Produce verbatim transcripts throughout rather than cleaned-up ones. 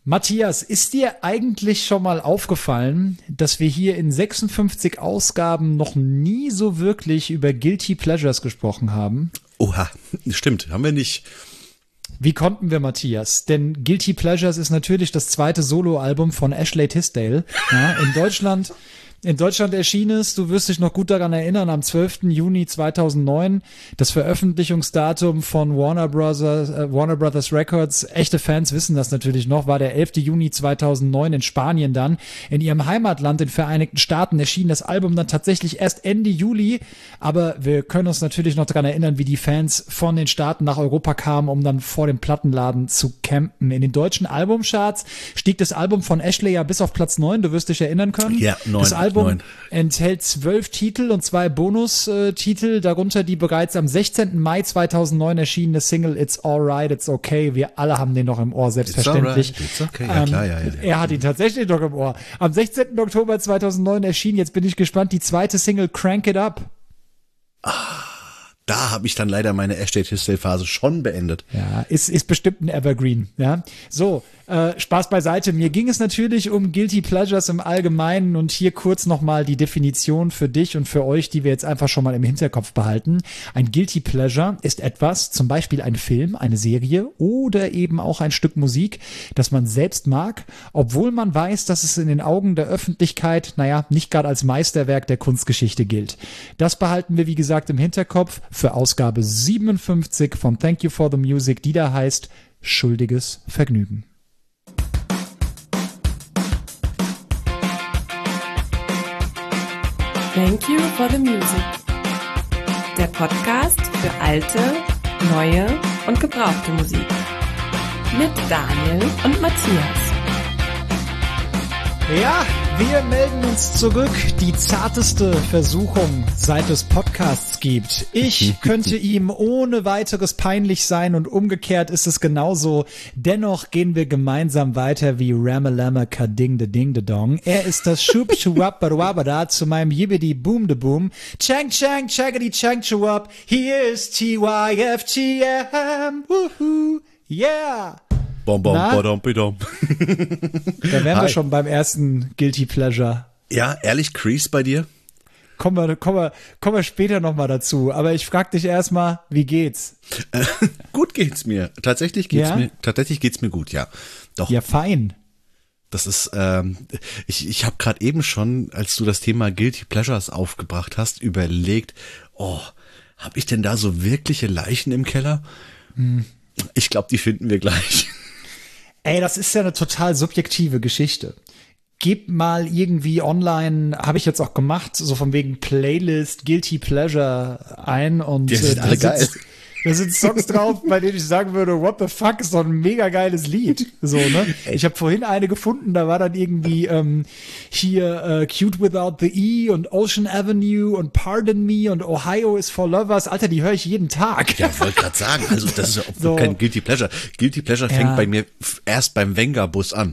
Matthias, ist dir eigentlich schon mal aufgefallen, dass wir hier in sechsundfünfzig Ausgaben noch nie so wirklich über Guilty Pleasures gesprochen haben? Oha, stimmt, haben wir nicht. Wie konnten wir, Matthias? Denn Guilty Pleasures ist natürlich das zweite Soloalbum von Ashley Tisdale. Ja, in Deutschland... In Deutschland erschien es, du wirst dich noch gut daran erinnern, am zwölften Juni zweitausendneun, das Veröffentlichungsdatum von Warner Brothers, äh, Warner Brothers Records, echte Fans wissen das natürlich noch, war der elften Juni zweitausendneun in Spanien dann. In ihrem Heimatland, den Vereinigten Staaten, erschien das Album dann tatsächlich erst Ende Juli, aber wir können uns natürlich noch daran erinnern, wie die Fans von den Staaten nach Europa kamen, um dann vor dem Plattenladen zu campen. In den deutschen Albumcharts stieg das Album von Ashley ja bis auf Platz neun, du wirst dich erinnern können. Ja, neun. Das Album Album enthält zwölf Titel und zwei Bonustitel, darunter die bereits am sechzehnten Mai zweitausendneun erschienene Single It's Alright, It's Okay. Wir alle haben den noch im Ohr, selbstverständlich. It's, right, it's okay. Ja, klar, ja, ja, ja. Er hat ihn tatsächlich noch im Ohr. Am sechzehnten Oktober zweitausendneun erschien, jetzt bin ich gespannt, die zweite Single Crank It Up. Ah, da habe ich dann leider meine Ashley Tisdale-Phase schon beendet. Ja, ist, ist bestimmt ein Evergreen. Ja, so. Äh, Spaß beiseite. Mir ging es natürlich um Guilty Pleasures im Allgemeinen und hier kurz nochmal die Definition für dich und für euch, die wir jetzt einfach schon mal im Hinterkopf behalten. Ein Guilty Pleasure ist etwas, zum Beispiel ein Film, eine Serie oder eben auch ein Stück Musik, das man selbst mag, obwohl man weiß, dass es in den Augen der Öffentlichkeit, naja, nicht gerade als Meisterwerk der Kunstgeschichte gilt. Das behalten wir, wie gesagt, im Hinterkopf für Ausgabe siebenundfünfzig von Thank You for the Music, die da heißt Schuldiges Vergnügen. Thank You for the Music. Der Podcast für alte, neue und gebrauchte Musik. Mit Daniel und Matthias. Ja, wir melden uns zurück. Die zarteste Versuchung, seit es Podcasts gibt. Ich könnte ihm ohne weiteres peinlich sein und umgekehrt ist es genauso. Dennoch gehen wir gemeinsam weiter wie Ramalama Kading de Ding de Dong. Er ist das Schub Schuwab Barwabada zu meinem Yibbidi Boom de Boom. Chang Chang Chaggedy Chang Chuwab. Here is T Y F G M. Woohoo. Yeah. Bom, bom, badom, bidom. Da wären Hi. wir schon beim ersten Guilty Pleasure. Ja, ehrlich, Crease bei dir? Kommen wir, kommen wir, kommen wir später nochmal dazu. Aber ich frag dich erstmal, wie geht's? Äh, gut geht's mir. Tatsächlich geht's ja? mir, tatsächlich geht's mir gut, ja. Doch. Ja, fein. Das ist, ähm, ich, ich habe gerade eben schon, als du das Thema Guilty Pleasures aufgebracht hast, überlegt, oh, habe ich denn da so wirkliche Leichen im Keller? Hm. Ich glaube, die finden wir gleich. Ey, das ist ja eine total subjektive Geschichte. Gib mal irgendwie online, habe ich jetzt auch gemacht, so von wegen Playlist, Guilty Pleasure ein und die sind äh, alle da geil. Sitzt, da sind Songs drauf, bei denen ich sagen würde, what the fuck, ist doch ein mega geiles Lied. So, ne? Ich habe vorhin eine gefunden, da war dann irgendwie ähm, hier äh, Cute Without the E und Ocean Avenue und Pardon Me und Ohio is for Lovers. Alter, die höre ich jeden Tag. Ja, wollte gerade sagen, also das ist ja so. kein Guilty Pleasure. Guilty Pleasure fängt ja. bei mir erst beim Wenger-Bus an.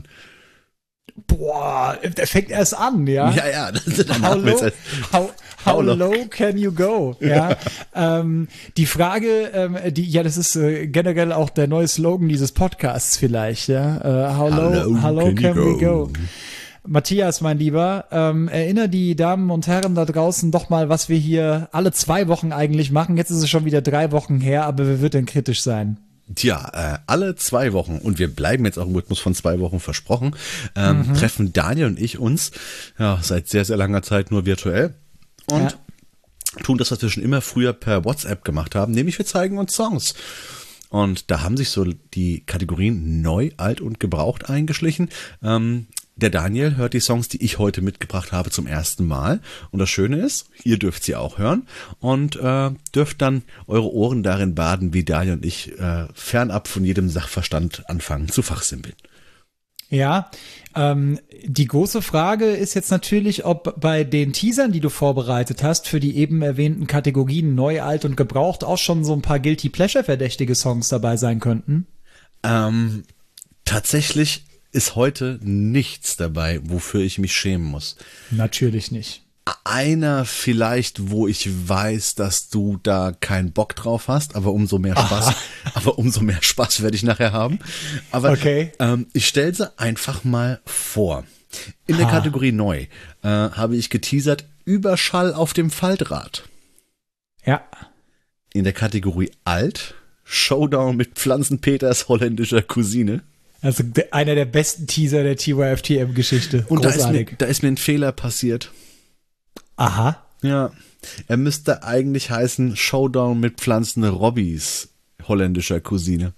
Boah, der fängt erst an, ja. Ja, ja. How low, how, how low can you go? Ja. ähm, die Frage, ähm, die, ja, das ist äh, generell auch der neue Slogan dieses Podcasts vielleicht, ja. Äh, how, low, how low, how low can, can we go? go? Matthias, mein Lieber, ähm, erinnere die Damen und Herren da draußen doch mal, was wir hier alle zwei Wochen eigentlich machen. Jetzt ist es schon wieder drei Wochen her, aber wer wird denn kritisch sein? Tja, äh, alle zwei Wochen, und wir bleiben jetzt auch im Rhythmus von zwei Wochen versprochen, ähm, mhm. treffen Daniel und ich uns ja seit sehr, sehr langer Zeit nur virtuell und ja. tun das, was wir schon immer früher per WhatsApp gemacht haben, nämlich wir zeigen uns Songs. Und da haben sich so die Kategorien neu, alt und gebraucht eingeschlichen. Ähm, Der Daniel hört die Songs, die ich heute mitgebracht habe, zum ersten Mal. Und das Schöne ist, ihr dürft sie auch hören und äh, dürft dann eure Ohren darin baden, wie Daniel und ich äh, fernab von jedem Sachverstand anfangen zu fachsimpeln. Ja, ähm, die große Frage ist jetzt natürlich, ob bei den Teasern, die du vorbereitet hast, für die eben erwähnten Kategorien neu, alt und gebraucht auch schon so ein paar Guilty Pleasure-verdächtige Songs dabei sein könnten. Ähm, tatsächlich ist heute nichts dabei, wofür ich mich schämen muss. Natürlich nicht. einer vielleicht, wo ich weiß, dass du da keinen Bock drauf hast, aber umso mehr Spaß, Aha. aber umso mehr Spaß werde ich nachher haben. Aber okay. ähm, ich stelle sie einfach mal vor. In der ha. Kategorie neu äh, habe ich geteasert Überschall auf dem Faltrad. Ja. In der Kategorie alt Showdown mit Pflanzenpeters holländischer Cousine. Also einer der besten Teaser der T Y F T M-Geschichte. Und da ist, mir, da ist mir ein Fehler passiert. Aha. Ja, er müsste eigentlich heißen Showdown mit Pflanzen Robbys holländischer Cousine.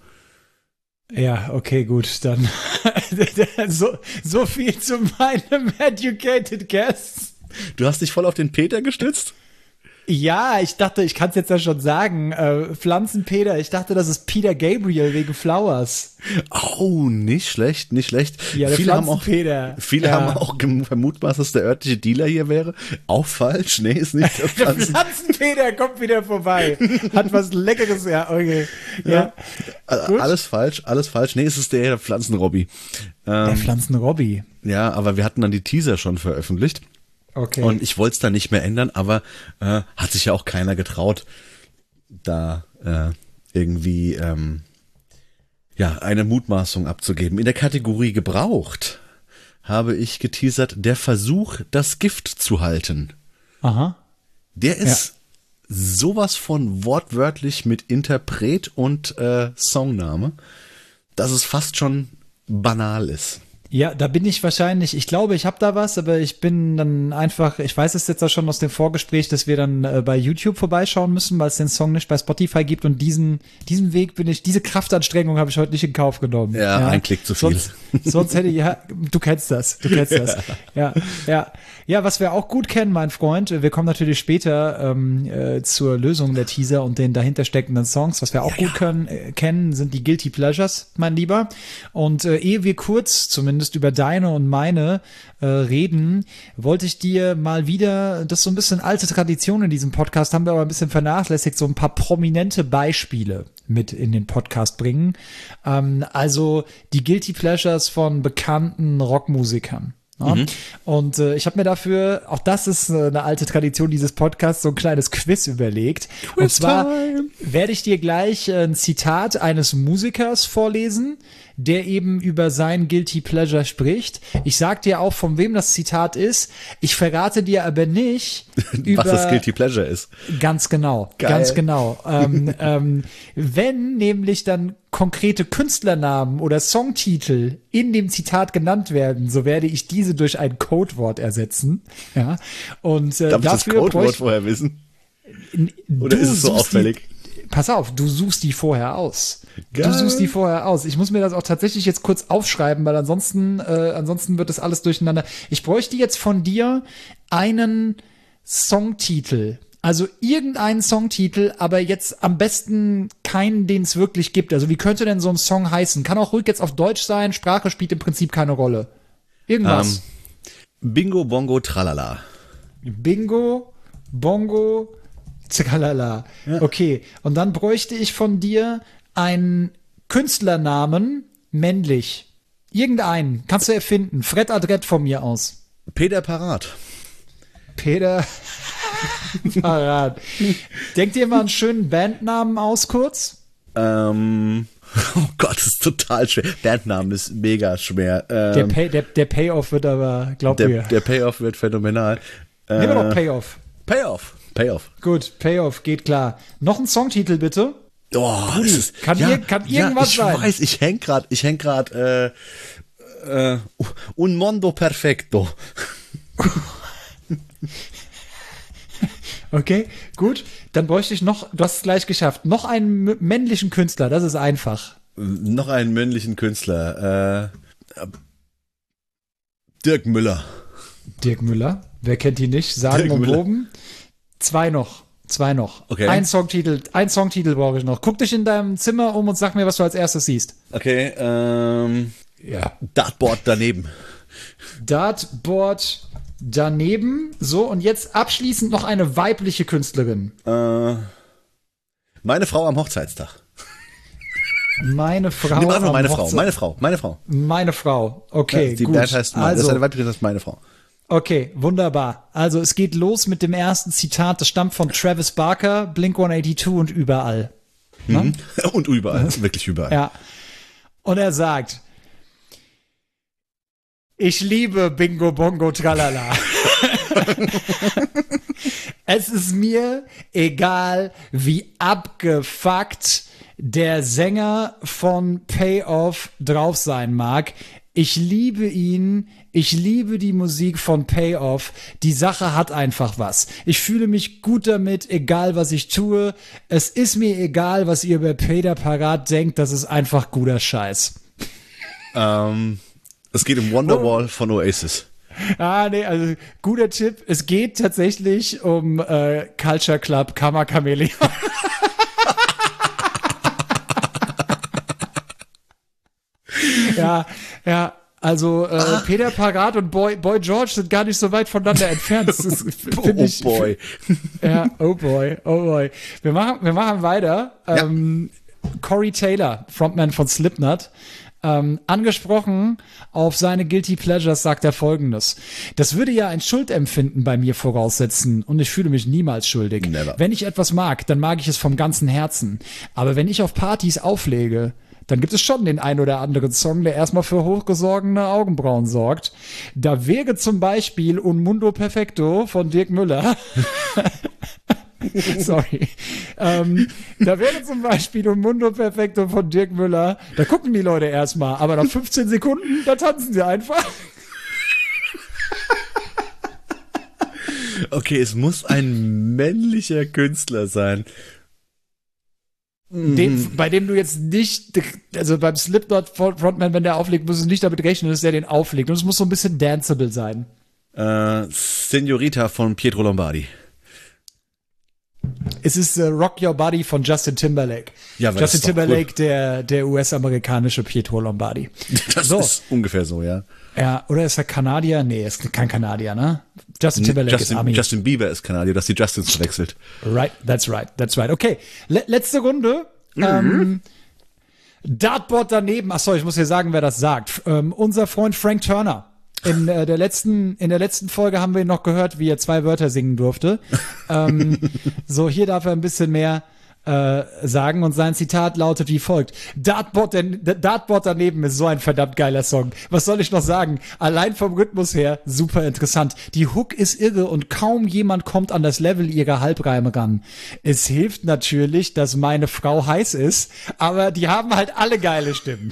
Ja, okay, gut, dann so, so viel zu meinem educated guess. Du hast dich voll auf den Peter gestützt? Ja, ich dachte, ich kann es jetzt ja schon sagen, äh, Pflanzenpeter, ich dachte, das ist Peter Gabriel wegen Flowers. Oh, nicht schlecht, nicht schlecht. Ja, der viele haben auch, Pflanzenpeter. viele ja. haben auch gemutmaßt, dass der örtliche Dealer hier wäre. Auch falsch, nee, ist nicht der Pflanzen. Der Pflanzenpeter kommt wieder vorbei. Hat was Leckeres, ja, okay. Ja. ja. Alles falsch, alles falsch. Nee, es ist der, der Pflanzenrobby. Ähm, der Pflanzenrobby. Ja, aber wir hatten dann die Teaser schon veröffentlicht. Okay. Und ich wollte es da nicht mehr ändern, aber äh, hat sich ja auch keiner getraut, da äh, irgendwie ähm, ja eine Mutmaßung abzugeben. In der Kategorie gebraucht habe ich geteasert, der Versuch, das Gift zu halten. Aha. Der ist ja. sowas von wortwörtlich mit Interpret und äh, Songname, dass es fast schon banal ist. Ja, da bin ich wahrscheinlich, ich glaube, ich habe da was, aber ich bin dann einfach, ich weiß es jetzt auch schon aus dem Vorgespräch, dass wir dann äh, bei YouTube vorbeischauen müssen, weil es den Song nicht bei Spotify gibt und diesen diesen Weg bin ich, diese Kraftanstrengung habe ich heute nicht in Kauf genommen. Ja, ja. Ein Klick zu viel. Sonst, sonst hätte ich, ja, du kennst das, du kennst das. Ja, ja. Ja, was wir auch gut kennen, mein Freund, wir kommen natürlich später ähm, äh, zur Lösung der Teaser und den dahinter steckenden Songs. Was wir auch ja, gut können, äh, kennen, sind die Guilty Pleasures, mein Lieber. Und äh, ehe wir kurz zumindest über deine und meine äh, reden, wollte ich dir mal wieder, das ist so ein bisschen alte Tradition in diesem Podcast, haben wir aber ein bisschen vernachlässigt, so ein paar prominente Beispiele mit in den Podcast bringen. Ähm, also die Guilty Pleasures von bekannten Rockmusikern. Ja. Mhm. Und äh, ich habe mir dafür, auch das ist äh, eine alte Tradition dieses Podcasts, so ein kleines Quiz überlegt. Quiz Und zwar werde ich dir gleich äh, ein Zitat eines Musikers vorlesen, der eben über sein Guilty Pleasure spricht. Ich sag dir auch, von wem das Zitat ist. Ich verrate dir aber nicht, über, was das Guilty Pleasure ist. Ganz genau, Geil. ganz genau. ähm, ähm, wenn nämlich dann konkrete Künstlernamen oder Songtitel in dem Zitat genannt werden, so werde ich diese durch ein Codewort ersetzen. Ja. Und äh, darf ich dafür das Codewort vorher wissen? Oder ist es so auffällig? Die, pass auf, du suchst die vorher aus. Geil. Du suchst die vorher aus. Ich muss mir das auch tatsächlich jetzt kurz aufschreiben, weil ansonsten, äh, ansonsten wird das alles durcheinander. Ich bräuchte jetzt von dir einen Songtitel. Also irgendeinen Songtitel, aber jetzt am besten keinen, den es wirklich gibt. Also wie könnte denn so ein Song heißen? Kann auch ruhig jetzt auf Deutsch sein. Sprache spielt im Prinzip keine Rolle. Irgendwas. Um, Bingo, Bongo, Tralala. Bingo, Bongo, Tralala. Ja. Okay, und dann bräuchte ich von dir einen Künstlernamen, männlich. Irgendeinen. Kannst du erfinden. Fred Adrett von mir aus. Peter Parat. Peter Parat. Denk dir mal einen schönen Bandnamen aus, kurz. Ähm, oh Gott, das ist total schwer. Bandnamen ist mega schwer. Ähm, der, Pay, der, der Payoff wird aber, glaub der, mir. Der Payoff wird phänomenal. Nehmen wir doch Payoff. Payoff. Payoff. Gut, Payoff, geht klar. Noch ein Songtitel, bitte. Oh, Rudi, ist, kann, ja, ir kann irgendwas ja, ich sein. Ich weiß, ich häng grad, ich häng grad, äh, äh, un mondo perfecto. Okay, gut. Dann bräuchte ich noch, du hast es gleich geschafft, noch einen männlichen Künstler, das ist einfach. Noch einen männlichen Künstler. Äh, Dirk Müller. Dirk Müller, wer kennt ihn nicht? Sagen und Woben. Zwei noch. Zwei noch. Okay. Ein Songtitel, ein Songtitel brauche ich noch. Guck dich in deinem Zimmer um und sag mir, was du als erstes siehst. Okay, ähm, ja. Dartboard daneben. Dartboard daneben. So, und jetzt abschließend noch eine weibliche Künstlerin. Äh, meine Frau am Hochzeitstag. Meine Frau. Nee, meine, meine Hochze- Frau, meine Frau, meine Frau. Meine Frau. Okay, ja, die gut. Band heißt meine, also, das ist eine weibliche, das ist meine Frau. Okay, wunderbar. Also es geht los mit dem ersten Zitat. Das stammt von Travis Barker, Blink hundertzweiundachtzig und überall. Mhm. Und überall, wirklich überall. Ja. Und er sagt, ich liebe Bingo Bongo Tralala. Es ist mir egal, wie abgefuckt der Sänger von Payoff drauf sein mag. Ich liebe ihn. Ich liebe die Musik von Payoff. Die Sache hat einfach was. Ich fühle mich gut damit, egal was ich tue. Es ist mir egal, was ihr über Peter Parat denkt. Das ist einfach guter Scheiß. Ähm, es geht um Wonderwall von Oasis. Ah, nee, also guter Tipp. Es geht tatsächlich um äh, Culture Club Karma Chameleon. ja, ja. Also äh, ah. Peter Parat und Boy, Boy George sind gar nicht so weit voneinander entfernt. Das ist, oh ich, boy. Ja, oh boy, oh boy. Wir machen, wir machen weiter. Ja. Ähm, Corey Taylor, Frontman von Slipknot, ähm, angesprochen auf seine Guilty Pleasures, sagt er Folgendes. Das würde ja ein Schuldempfinden bei mir voraussetzen und ich fühle mich niemals schuldig. Never. Wenn ich etwas mag, dann mag ich es vom ganzen Herzen. Aber wenn ich auf Partys auflege, dann gibt es schon den ein oder anderen Song, der erstmal für hochgesorgene Augenbrauen sorgt. Da wäre zum Beispiel Un Mundo Perfecto von Dirk Müller. Sorry. Ähm, da wäre zum Beispiel Un Mundo Perfecto von Dirk Müller. Da gucken die Leute erstmal, aber nach fünfzehn Sekunden, da tanzen sie einfach. Okay, es muss ein männlicher Künstler sein. Den, bei dem du jetzt nicht, also beim Slipknot Frontman, wenn der auflegt, musst du nicht damit rechnen, dass der den auflegt. Und es muss so ein bisschen danceable sein. Äh, Senorita von Pietro Lombardi. Es ist äh, Rock Your Body von Justin Timberlake. Ja, Justin Timberlake, der, der U S-amerikanische Pietro Lombardi. Das so. Ist ungefähr so, ja. Ja, oder ist er Kanadier? Nee, ist kein Kanadier, ne? Justin Timberlake Justin, ist Ami. Justin Bieber ist Kanadier, dass die Justins verwechselt. Right, that's right, that's right. Okay, Le- letzte Runde. Mhm. Ähm, Dartboard daneben. Achso, ich muss dir sagen, wer das sagt. Ähm, unser Freund Frank Turner. In äh, der letzten in der letzten Folge haben wir ihn noch gehört, wie er zwei Wörter singen durfte. ähm, so, hier darf er ein bisschen mehr äh, sagen und sein Zitat lautet wie folgt. Dartboard, den, Dartboard daneben ist so ein verdammt geiler Song. Was soll ich noch sagen? Allein vom Rhythmus her super interessant. Die Hook ist irre und kaum jemand kommt an das Level ihrer Halbreime ran. Es hilft natürlich, dass meine Frau heiß ist, aber die haben halt alle geile Stimmen.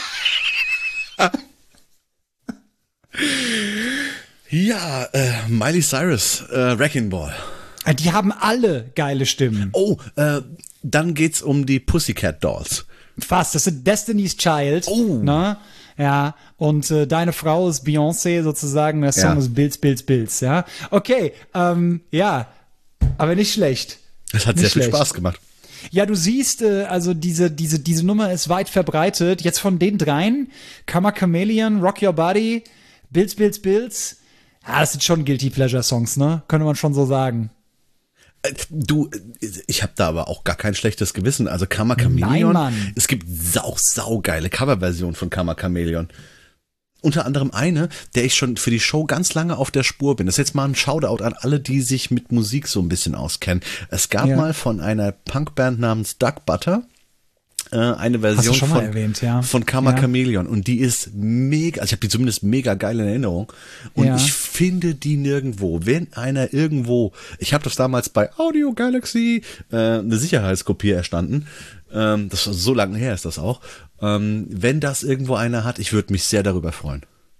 Ja, äh, Miley Cyrus, äh, Wrecking Ball. Die haben alle geile Stimmen. Oh, äh, dann geht's um die Pussycat Dolls. Fast, das sind Destiny's Child. Oh. Ne? Ja, und äh, deine Frau ist Beyoncé sozusagen, der Song Ja. ist Bills, Bills, Bills, ja. Okay, ähm, ja, aber nicht schlecht. Das hat Nicht sehr viel schlecht. Spaß gemacht. Ja, du siehst, äh, also diese, diese, diese Nummer ist weit verbreitet. Jetzt von den dreien, Karma Chameleon, Rock Your Body, Bills, Bills, Bills. Ja, das sind schon Guilty Pleasure Songs, ne? Könnte man schon so sagen. Äh, Du, äh, ich habe da aber auch gar kein schlechtes Gewissen. Also Karma Chameleon, Nein, Mann. es gibt sau, sau geile Coverversionen von Karma Chameleon. Unter anderem eine, der ich schon für die Show ganz lange auf der Spur bin. Das ist jetzt mal ein Shoutout an alle, die sich mit Musik so ein bisschen auskennen. Es gab Ja. mal von einer Punkband namens Duck Butter äh, eine Hast du Version schon mal von, erwähnt, ja. von Karma Ja. Chameleon und die ist mega, also ich habe die zumindest mega geil in Erinnerung und Ja. ich finde die nirgendwo. Wenn einer irgendwo, ich habe das damals bei Audio Galaxy äh, eine Sicherheitskopie erstanden, ähm, das war so lange her ist das auch, ähm, wenn das irgendwo einer hat, ich würde mich sehr darüber freuen.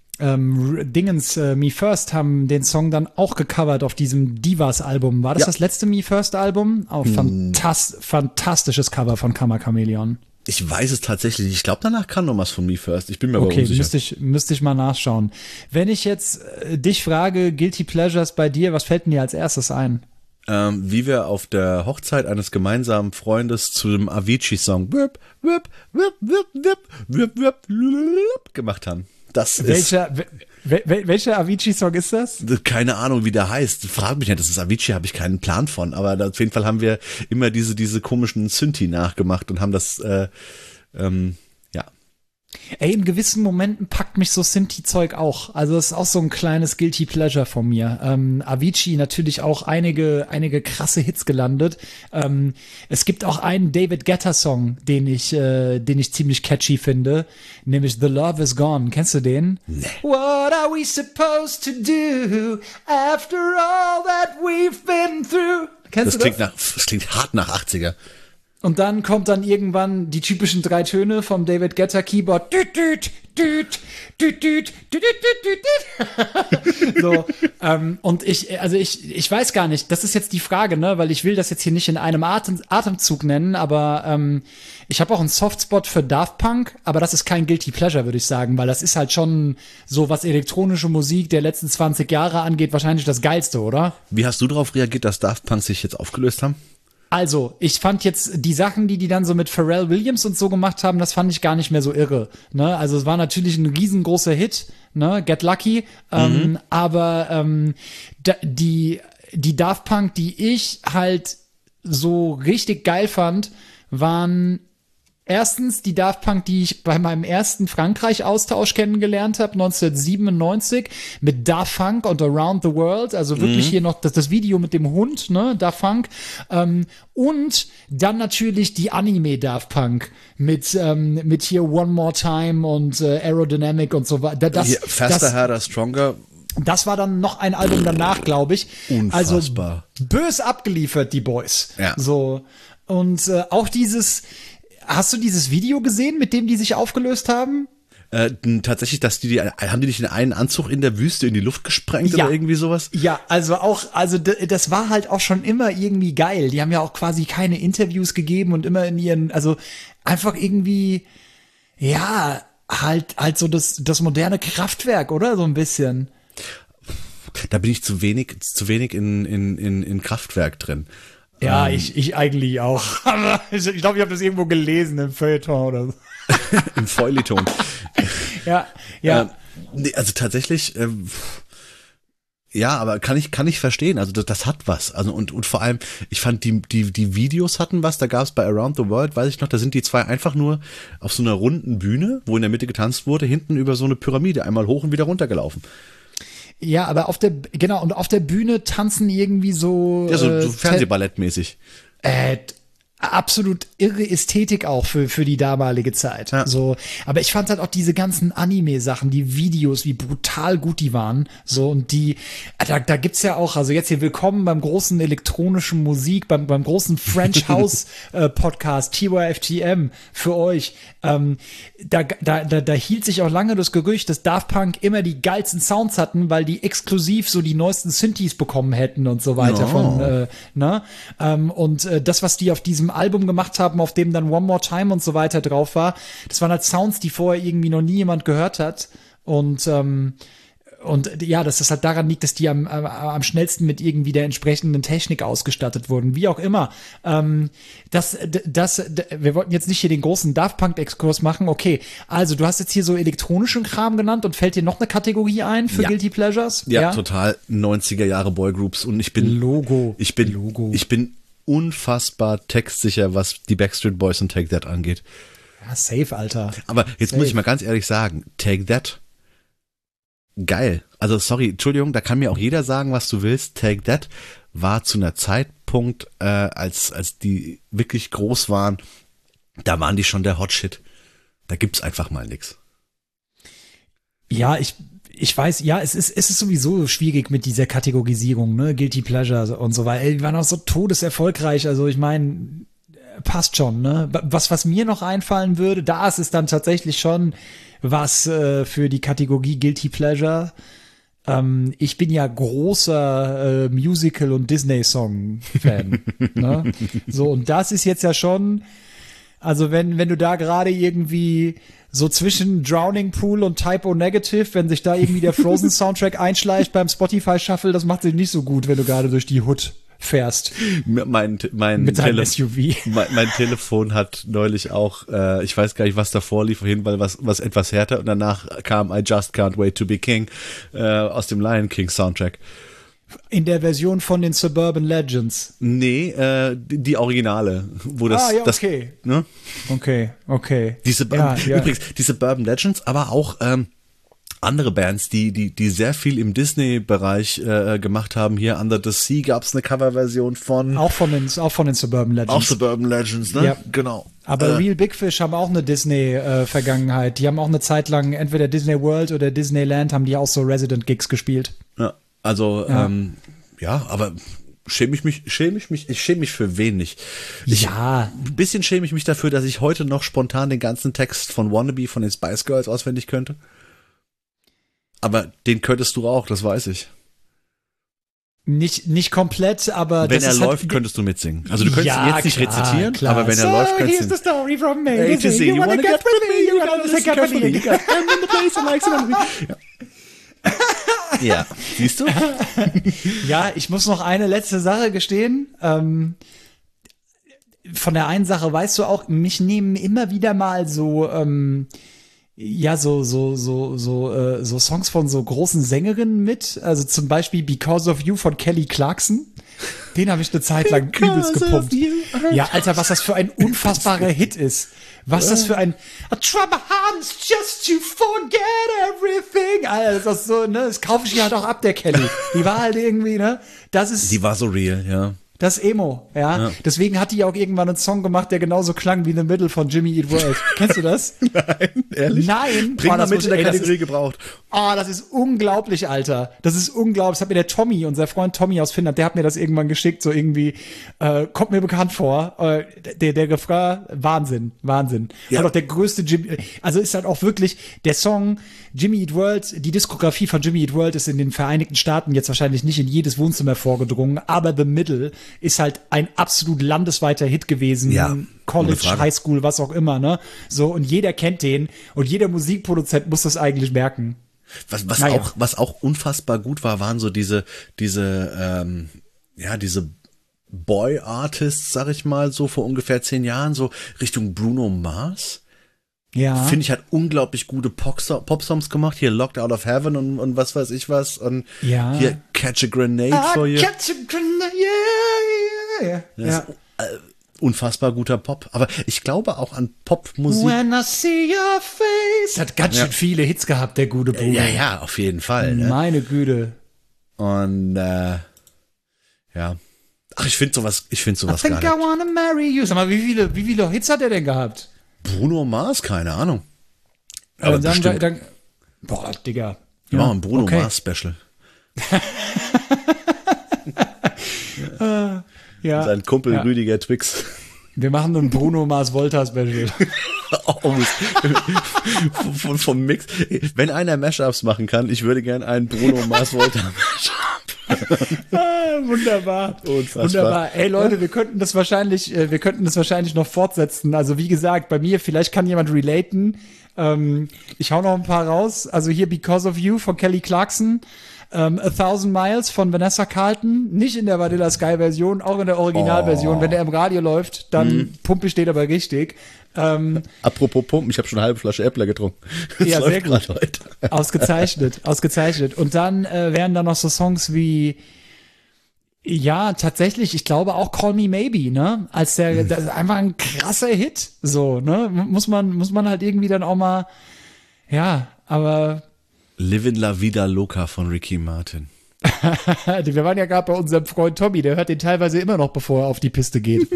Ähm, R- Dingens, äh, Me First haben den Song dann auch gecovert auf diesem Divas-Album. War das Ja. das letzte Me First-Album? Auch fantast- fantastisches Cover von Karma Chameleon. Ich weiß es tatsächlich nicht. Ich glaube, danach kam noch was von Me First. Ich bin mir aber Okay, unsicher. müsste ich, müsste ich mal nachschauen. Wenn ich jetzt äh, dich frage, Guilty Pleasures bei dir, was fällt denn dir als erstes ein? Ähm, wie wir auf der Hochzeit eines gemeinsamen Freundes zu dem Avicii-Song whip, whip, whip, whip, whip, whip, whip, whip gemacht haben. Das ist, Welcher, wel, wel, welcher Avicii-Song ist das? keine Ahnung, wie der heißt. Frag mich nicht, das ist Avicii, habe ich keinen Plan von. Aber da, auf jeden Fall haben wir immer diese, diese komischen Synthi nachgemacht und haben das, äh, ähm, ja, Ey, in gewissen Momenten packt mich so Synthie-Zeug auch. Also es ist auch so ein kleines Guilty Pleasure von mir. Ähm, Avicii natürlich auch einige einige krasse Hits gelandet. Ähm, es gibt auch einen David Guetta-Song, den ich äh, den ich ziemlich catchy finde, nämlich The Love Is Gone. Kennst du den? Nee. What are we supposed to do after all that we've been through? Kennst Das du klingt, das? nach, das klingt hart nach achtziger. Und dann kommt dann irgendwann die typischen drei Töne vom David Guetta Keyboard. Düt, düt, düt, düt, düt, düt, düt, düt, düt. So, ähm, und ich, also ich, ich weiß gar nicht, das ist jetzt die Frage, ne, weil ich will das jetzt hier nicht in einem Atem, Atemzug nennen, aber ähm, ich habe auch einen Softspot für Daft Punk, aber das ist kein Guilty Pleasure, würde ich sagen, weil das ist halt schon so, was elektronische Musik der letzten zwanzig Jahre angeht, wahrscheinlich das Geilste, oder? Wie hast du darauf reagiert, dass Daft Punk sich jetzt aufgelöst haben? Also, ich fand jetzt die Sachen, die die dann so mit Pharrell Williams und so gemacht haben, das fand ich gar nicht mehr so irre. Ne? Also es war natürlich ein riesengroßer Hit, ne? Get Lucky, ähm, mhm. aber ähm, da, die die Daft Punk, die ich halt so richtig geil fand, waren erstens die Daft Punk, die ich bei meinem ersten Frankreich-Austausch kennengelernt habe, neunzehnhundertsiebenundneunzig, mit Daft Punk und Around the World, also wirklich mhm. hier noch das, das Video mit dem Hund, ne, Daft Punk, ähm, und dann natürlich die Anime Daft Punk mit ähm, mit hier One More Time und äh, Aerodynamic und so weiter. Das, hier, Faster, das, Harder, Stronger. Das war dann noch ein Album danach, glaube ich. Unfassbar. Also bös abgeliefert, die Boys. Ja. So. Und äh, auch dieses Hast du dieses Video gesehen, mit dem die sich aufgelöst haben? Äh, tatsächlich, dass die, die, haben die nicht in einen Anzug in der Wüste in die Luft gesprengt ja. oder irgendwie sowas? Ja, also auch, also d- das war halt auch schon immer irgendwie geil. Die haben ja auch quasi keine Interviews gegeben und immer in ihren, also einfach irgendwie, ja, halt, halt so das, das moderne Kraftwerk, oder? So ein bisschen. Da bin ich zu wenig, zu wenig in, in, in, in Kraftwerk drin. Ja, ähm, ich, ich eigentlich auch. Aber ich glaube, ich habe das irgendwo gelesen im Feuilleton oder so. Im Feuilleton. ja, ja. Ähm, nee, also tatsächlich, ähm, ja, aber kann ich, kann ich verstehen. Also das, das hat was. Also und, und vor allem, ich fand die, die, die Videos hatten was. Da gab es bei Around the World, weiß ich noch, da sind die zwei einfach nur auf so einer runden Bühne, wo in der Mitte getanzt wurde, hinten über so eine Pyramide einmal hoch und wieder runter gelaufen. Ja, aber auf der, genau, und auf der Bühne tanzen irgendwie so. Ja, so, äh, so Fernsehballettmäßig. Äh, absolut irre Ästhetik auch für, für die damalige Zeit. Ja. So, aber ich fand halt auch diese ganzen Anime-Sachen, die Videos, wie brutal gut die waren. So, und die, da, da gibt's ja auch, also jetzt hier willkommen beim großen elektronischen Musik, beim, beim großen French House äh, Podcast, T Y F T M für euch. Ähm, da, da, da, da hielt sich auch lange das Gerücht, dass Daft Punk immer die geilsten Sounds hatten, weil die exklusiv so die neuesten Synthes bekommen hätten und so weiter. Oh. Von, äh, ne? Ähm, und äh, das, was die auf diesem Album gemacht haben, auf dem dann One More Time und so weiter drauf war, das waren halt Sounds, die vorher irgendwie noch nie jemand gehört hat. Und ähm, und ja, dass das halt daran liegt, dass die am, am, am schnellsten mit irgendwie der entsprechenden Technik ausgestattet wurden, wie auch immer. Ähm, das, das, wir wollten jetzt nicht hier den großen Daft Punk-Exkurs machen. Okay, also du hast jetzt hier so elektronischen Kram genannt und fällt dir noch eine Kategorie ein für ja. Guilty Pleasures? Ja, ja, total neunziger Jahre Boygroups und ich bin Logo. Ich bin Logo. Ich bin unfassbar textsicher, was die Backstreet Boys und Take That angeht. Ja, safe, Alter. Aber jetzt safe. muss ich mal ganz ehrlich sagen, Take That, geil. Also sorry, Entschuldigung, da kann mir auch jeder sagen, was du willst. Take That war zu einer Zeitpunkt, äh, als als die wirklich groß waren, da waren die schon der Hot Shit. Da gibt's einfach mal nix. Ja, ich Ich weiß, ja, es ist, es ist sowieso schwierig mit dieser Kategorisierung, ne, Guilty Pleasure und so weiter. Die waren auch so todeserfolgreich, also ich meine, passt schon, ne. Was, was mir noch einfallen würde, da ist es dann tatsächlich schon was äh, für die Kategorie Guilty Pleasure. Ähm, ich bin ja großer äh, Musical- und Disney-Song-Fan, ne. So, und das ist jetzt ja schon, also wenn, wenn du da gerade irgendwie so zwischen Drowning Pool und Typo Negative, wenn sich da irgendwie der Frozen Soundtrack einschleicht beim Spotify Shuffle, das macht sich nicht so gut, wenn du gerade durch die Hood fährst. Mein, mein, mit deinem Tele- S U V. Mein, mein Telefon hat neulich auch, äh, ich weiß gar nicht, was davor lief, auf jeden Fall was, was etwas härter und danach kam I Just Can't Wait to Be King äh, aus dem Lion King Soundtrack. In der Version von den Suburban Legends. Nee, äh, die, die Originale, wo das, ah, ja, das okay. ne? Okay, okay. Die Suburban, ja, ja. Übrigens, die Suburban Legends, aber auch ähm, andere Bands, die die die sehr viel im Disney-Bereich äh, gemacht haben. Hier Under the Sea gab's eine Coverversion von. Auch von den, auch von den Suburban Legends. Auch Suburban Legends, ne? Ja. Genau. Aber äh, Real Big Fish haben auch eine Disney-Vergangenheit. Die haben auch eine Zeit lang entweder Disney World oder Disneyland haben die auch so Resident-Gigs gespielt. Ja, also ja, ähm, ja aber schäme ich mich, schäme ich mich, ich schäme mich für wen nicht. Ich, ja. Ein bisschen schäme ich mich dafür, dass ich heute noch spontan den ganzen Text von Wannabe von den Spice Girls auswendig könnte. Aber den könntest du auch, das weiß ich. Nicht, nicht komplett, aber wenn das er ist läuft, halt, könntest du mitsingen. Also du könntest ja, ihn jetzt nicht klar, rezitieren, klar. aber wenn er so, läuft, könntest here's du the story from me. A to Z. You wanna get with me, you gotta listen carefully. Ja. Ja, siehst du? Ja, ich muss noch eine letzte Sache gestehen. Ähm, von der einen Sache weißt du auch, mich nehmen immer wieder mal so, ähm, ja, so, so, so, so, äh, so Songs von so großen Sängerinnen mit. Also zum Beispiel Because of You von Kelly Clarkson. Den habe ich eine Zeit lang übelst gepumpt. Ja, Alter, was das für ein unfassbarer Hit ist. Was das für ein I try my hardest just to forget everything. Alter, das ist so, ne, das kaufe ich hier halt auch ab, der Kelly. Die war halt irgendwie, ne, das ist. Die war so real, ja. Das Emo, ja? ja. Deswegen hat die auch irgendwann einen Song gemacht, der genauso klang wie The Middle von Jimmy Eat World. Kennst du das? Nein, ehrlich? Nein. Bring Boah, mal mit in der ey, Kategorie ist, gebraucht. Oh, das ist unglaublich, Alter. Das ist unglaublich. Das hat mir der Tommy, unser Freund Tommy aus Finnland, der hat mir das irgendwann geschickt, so irgendwie, äh, kommt mir bekannt vor. Äh, der, der Refrain, Wahnsinn, Wahnsinn. Ja. Hat auch der größte Jimmy, also ist halt auch wirklich der Song Jimmy Eat World, die Diskografie von Jimmy Eat World ist in den Vereinigten Staaten jetzt wahrscheinlich nicht in jedes Wohnzimmer vorgedrungen, aber The Middle ist halt ein absolut landesweiter Hit gewesen. Ja, College, Highschool, was auch immer, ne? So, und jeder kennt den und jeder Musikproduzent muss das eigentlich merken. Was, was naja. auch, was auch unfassbar gut war, waren so diese, diese, ähm, ja, diese Boy-Artists, sag ich mal, so vor ungefähr zehn Jahren, so Richtung Bruno Mars. Ja. Finde ich, hat unglaublich gute Pop-Songs gemacht. Hier Locked Out of Heaven und, und was weiß ich was. Und ja. hier Catch a Grenade for You. Catch a Grenade, yeah, yeah, yeah. Ja. Ist, äh, unfassbar guter Pop. Aber ich glaube auch an Popmusik. When I see your face. Hat ganz schön ja. viele Hits gehabt, der gute Bruder. Ja, ja, auf jeden Fall. Ne? Meine Güte. Und, äh, ja. Ach, ich finde sowas, ich finde sowas I think gar nicht. I wanna marry you. Sag mal, wie viele, wie viele Hits hat er denn gehabt? Bruno Mars, keine Ahnung. Aber äh, dann, bestimmt. Dann, boah, Digga. Wir ja, machen ein Bruno okay. Mars Special. uh, ja. Sein Kumpel ja. Rüdiger Twix. Wir machen ein Bruno Mars Volta Special. Oh, vom, vom Mix. Wenn einer Mashups machen kann, ich würde gern einen Bruno Mars Volta Mashup. Ah, wunderbar. Unfassbar. Wunderbar. Ey Leute, wir könnten das wahrscheinlich, wir könnten das wahrscheinlich noch fortsetzen. Also wie gesagt, bei mir, vielleicht kann jemand relaten. Ähm, ich hau noch ein paar raus. Also hier Because of You von Kelly Clarkson. Um, A Thousand Miles von Vanessa Carlton, nicht in der Vanilla Sky Version, auch in der Originalversion. Oh. Wenn der im Radio läuft, dann mm. pumpe ich den aber richtig. Ähm, Apropos Pumpen, ich habe schon eine halbe Flasche Äppler getrunken. Das ja, sehr gut. Heute. Ausgezeichnet, ausgezeichnet. Und dann äh, wären da noch so Songs wie, ja, tatsächlich, ich glaube auch Call Me Maybe, ne? Als der, das ist einfach ein krasser Hit, so, ne? Muss man, muss man halt irgendwie dann auch mal, ja, aber Livin' La Vida Loca von Ricky Martin. Wir waren ja gerade bei unserem Freund Tommy, der hört den teilweise immer noch, bevor er auf die Piste geht.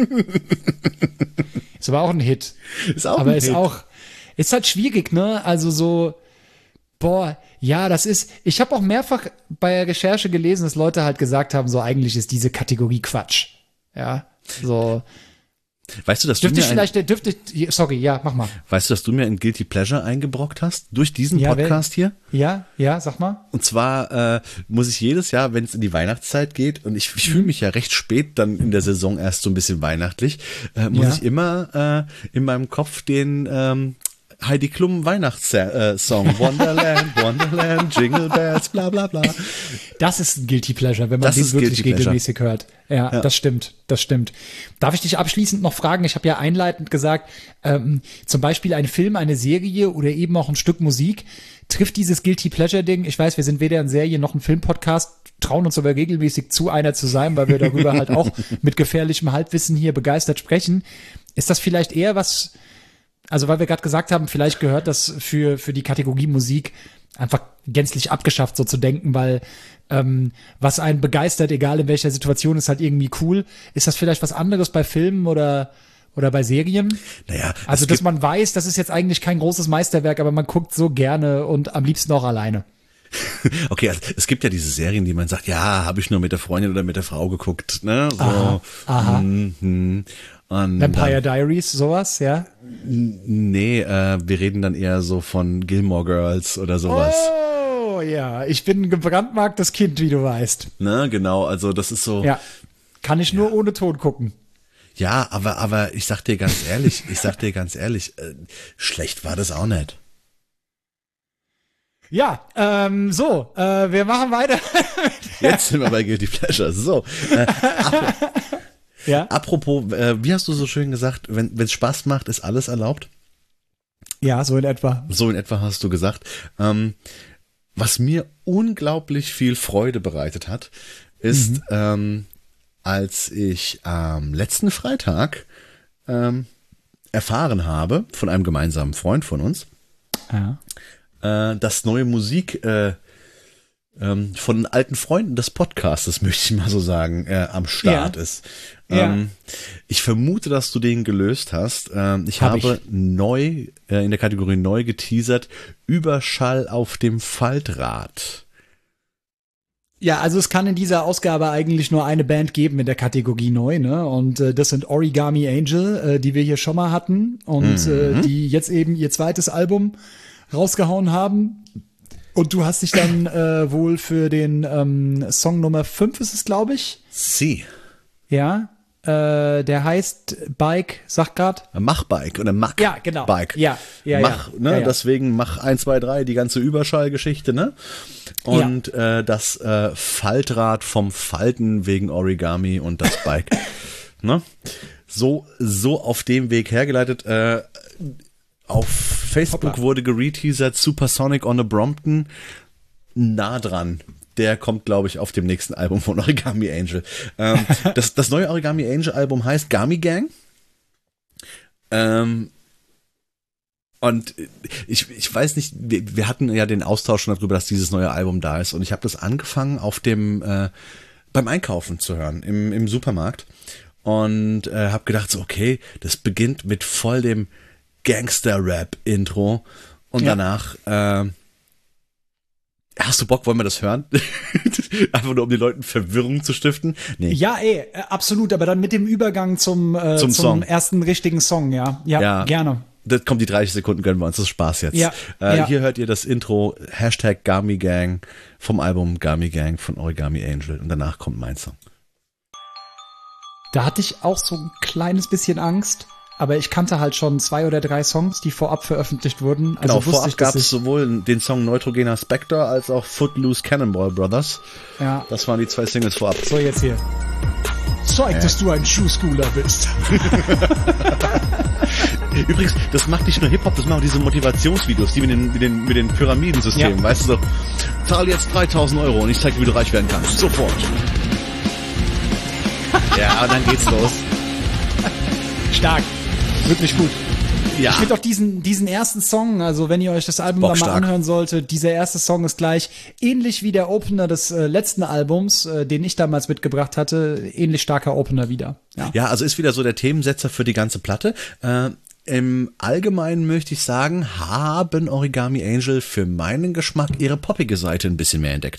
Ist aber auch ein Hit. Ist auch aber ein ist Hit. auch, ist halt schwierig, ne? Also so, boah, ja, das ist, ich habe auch mehrfach bei der Recherche gelesen, dass Leute halt gesagt haben, so eigentlich ist diese Kategorie Quatsch. Ja, so. Weißt du, dass dürfte du mir ich vielleicht, ein, dürfte ich, sorry, ja, mach mal. Weißt du, dass du mir ein Guilty Pleasure eingebrockt hast durch diesen ja, Podcast wenn, hier? Ja, ja, sag mal. Und zwar äh, muss ich jedes Jahr, wenn es in die Weihnachtszeit geht, und ich, ich fühle mich ja recht spät dann in der Saison erst so ein bisschen weihnachtlich, äh, muss ja. ich immer äh, in meinem Kopf den ähm, Heidi Klum Weihnachtssong äh, Wonderland, Wonderland, Jingle Bells, bla bla bla. Das ist ein Guilty Pleasure, wenn man das den wirklich Guilty regelmäßig Pleasure. hört. Ja, ja, das stimmt, das stimmt. Darf ich dich abschließend noch fragen? Ich habe ja einleitend gesagt, ähm, zum Beispiel ein Film, eine Serie oder eben auch ein Stück Musik, trifft dieses Guilty Pleasure-Ding, ich weiß, wir sind weder ein Serien- noch ein Film-Podcast, trauen uns aber regelmäßig zu, einer zu sein, weil wir darüber halt auch mit gefährlichem Halbwissen hier begeistert sprechen. Ist das vielleicht eher was, also weil wir gerade gesagt haben, vielleicht gehört das für, für die Kategorie Musik einfach gänzlich abgeschafft, so zu denken, weil ähm, was einen begeistert, egal in welcher Situation, ist halt irgendwie cool. Ist das vielleicht was anderes bei Filmen oder oder bei Serien? Naja, also dass man weiß, das ist jetzt eigentlich kein großes Meisterwerk, aber man guckt so gerne und am liebsten auch alleine. Okay, also es gibt ja diese Serien, die man sagt, ja, habe ich nur mit der Freundin oder mit der Frau geguckt, ne? So, aha, aha. Mm, mm. Und Vampire Diaries, sowas, ja? Nee, äh, wir reden dann eher so von Gilmore Girls oder sowas. Oh ja, ich bin ein gebrandmarktes Kind, wie du weißt. Ne, genau, also das ist so. Ja, kann ich nur ja. ohne Ton gucken. Ja, aber aber ich sag dir ganz ehrlich, ich sag dir ganz ehrlich, äh, schlecht war das auch nicht. Ja, ähm, so, äh, wir machen weiter. Jetzt sind wir bei Guilty Pleasures. So, äh, ap- ja? apropos, äh, wie hast du so schön gesagt, wenn es Spaß macht, ist alles erlaubt? Ja, so in etwa. So in etwa hast du gesagt. Ähm, was mir unglaublich viel Freude bereitet hat, ist, mhm. ähm, als ich am letzten Freitag ähm, erfahren habe von einem gemeinsamen Freund von uns, ja. äh, dass neue Musik äh, ähm, von alten Freunden des Podcastes, möchte ich mal so sagen, äh, am Start ja. ist. Ähm, ja. Ich vermute, dass du den gelöst hast. Ähm, ich Hab habe ich. neu, äh, in der Kategorie neu geteasert, Überschall auf dem Faltrad. Ja, also es kann in dieser Ausgabe eigentlich nur eine Band geben in der Kategorie neu, ne? Und äh, das sind Origami Angel, äh, die wir hier schon mal hatten und mhm. äh, die jetzt eben ihr zweites Album rausgehauen haben. Und du hast dich dann äh, wohl für den ähm, Song Nummer fünf ist es, glaube ich. Sie. Ja. Äh, der heißt Bike, sag grad. Mach Bike oder Mach ja, genau. Bike. Ja, ja, mach, ja. Ne, ja, ja. Deswegen mach eins, zwei, drei, die ganze Überschallgeschichte, ne? Und ja. äh, das äh, Faltrad vom Falten wegen Origami und das Bike. Ne? So, so auf dem Weg hergeleitet. Äh, auf Facebook Hoppla. Wurde gereteasert Supersonic on a Brompton. Nah dran. Der kommt, glaube ich, auf dem nächsten Album von Origami Angel. Ähm, das, das neue Origami Angel Album heißt Gami Gang. Ähm, und ich, ich weiß nicht, wir, wir hatten ja den Austausch schon darüber, dass dieses neue Album da ist. Und ich habe das angefangen auf dem äh, beim Einkaufen zu hören, im, im Supermarkt. Und äh, habe gedacht, so okay, das beginnt mit voll dem Gangster-Rap-Intro. Und ja. danach äh, hast du Bock, wollen wir das hören? Einfach nur, um den Leuten Verwirrung zu stiften? Nee. Ja, ey, absolut, aber dann mit dem Übergang zum, äh, zum, zum ersten richtigen Song, ja. Ja, ja. gerne. Das kommt, die dreißig Sekunden gönnen wir uns, das ist Spaß jetzt. Ja, äh, ja. Hier hört ihr das Intro, Hashtag Gami Gang vom Album Gami Gang von Origami Angel und danach kommt mein Song. Da hatte ich auch so ein kleines bisschen Angst. Aber ich kannte halt schon zwei oder drei Songs, die vorab veröffentlicht wurden. Also genau, vorab gab es ich sowohl den Song Neutrogena Spectre als auch Footloose Cannonball Brothers. Ja. Das waren die zwei Singles vorab. So, jetzt hier. Zeig, äh. dass du ein Schuhschooler bist. Übrigens, das macht nicht nur Hip-Hop, das machen auch diese Motivationsvideos, die mit den, mit den, mit den Pyramidensystemen, ja. Weißt du so, zahl jetzt dreitausend Euro und ich zeig dir, wie du reich werden kannst. Sofort. Ja, und dann geht's los. Stark. Wirklich gut. Ja. Ich finde auch diesen, diesen ersten Song, also wenn ihr euch das Album dann mal anhören solltet, dieser erste Song ist gleich ähnlich wie der Opener des äh, letzten Albums, äh, den ich damals mitgebracht hatte, ähnlich starker Opener wieder. Ja, ja, also ist wieder so der Themensetzer für die ganze Platte. Äh, im Allgemeinen möchte ich sagen, haben Origami Angel für meinen Geschmack ihre poppige Seite ein bisschen mehr entdeckt.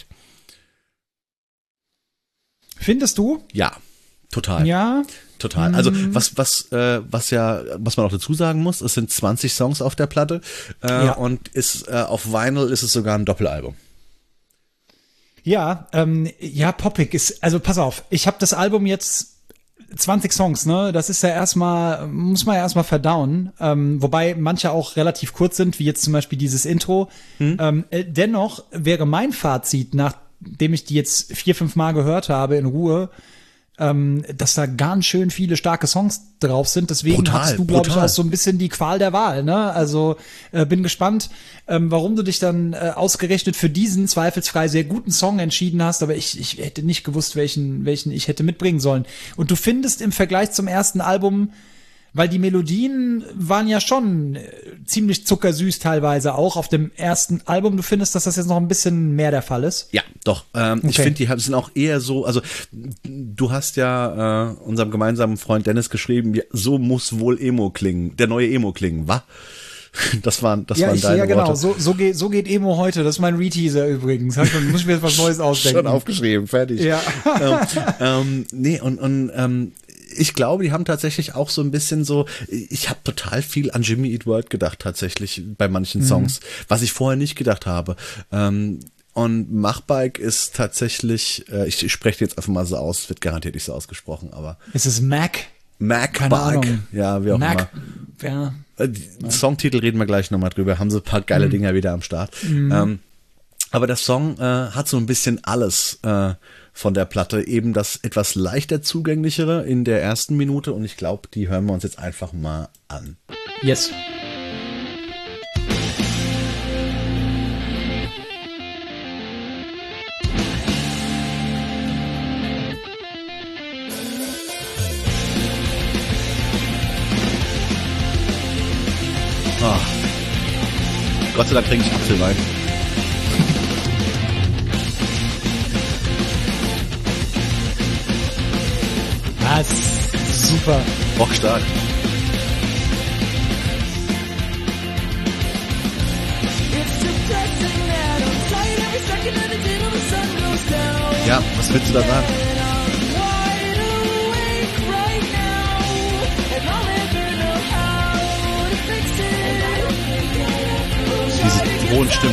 Findest du? Ja, total. Ja. Total. Also was was äh, was ja was man auch dazu sagen muss, es sind zwanzig Songs auf der Platte äh, ja. und ist äh, auf Vinyl ist es sogar ein Doppelalbum. Ja, ähm, ja, poppig ist. Also pass auf, ich habe das Album jetzt zwanzig Songs, ne? Das ist ja erstmal muss man ja erstmal verdauen. Ähm, wobei manche auch relativ kurz sind, wie jetzt zum Beispiel dieses Intro. Hm. Ähm, äh, dennoch wäre mein Fazit, nachdem ich die jetzt vier fünf Mal gehört habe in Ruhe. ähm, dass da ganz schön viele starke Songs drauf sind. Deswegen Brutal, hast du, glaube ich, brutal. auch so ein bisschen die Qual der Wahl. Ne? Also äh, bin gespannt, ähm, warum du dich dann äh, ausgerechnet für diesen zweifelsfrei sehr guten Song entschieden hast. Aber ich, ich hätte nicht gewusst, welchen, welchen ich hätte mitbringen sollen. Und du findest im Vergleich zum ersten Album, weil die Melodien waren ja schon äh, ziemlich zuckersüß teilweise auch auf dem ersten Album. Du findest, dass das jetzt noch ein bisschen mehr der Fall ist? Ja, doch. Ähm, Okay. Ich finde, die haben- sind auch eher so, also du hast ja äh, unserem gemeinsamen Freund Dennis geschrieben, ja, so muss wohl Emo klingen, der neue Emo klingen, wa? Das waren, das Ja, waren ich, deine ja genau. Worte. So, so, geht, so geht Emo heute. Das ist mein Reteaser übrigens. Hab schon, muss ich mir jetzt was Neues ausdenken. Schon aufgeschrieben, fertig. Ja. ähm, ähm, nee, und, und ähm, ich glaube, die haben tatsächlich auch so ein bisschen so, ich habe total viel an Jimmy Eat World gedacht tatsächlich bei manchen Songs, was ich vorher nicht gedacht habe. Ähm, und Machbike ist tatsächlich, äh, ich, ich spreche jetzt einfach mal so aus, es wird garantiert nicht so ausgesprochen, aber Es ist Mac. Mac Keine Bike, Ahnung. ja, wie auch Mac. immer. Ja. Äh, die Songtitel reden wir gleich nochmal drüber, haben so ein paar geile Dinger wieder am Start. Ähm, aber der Song äh, hat so ein bisschen alles äh, von der Platte, eben das etwas leichter zugänglichere in der ersten Minute und ich glaube, die hören wir uns jetzt einfach mal an. Yes. Ah. Gott sei Dank trinke ich Apfelwein. Ah, es ist super. Bockstark. Ja, was willst du da sagen? Diese hohen Stimmen.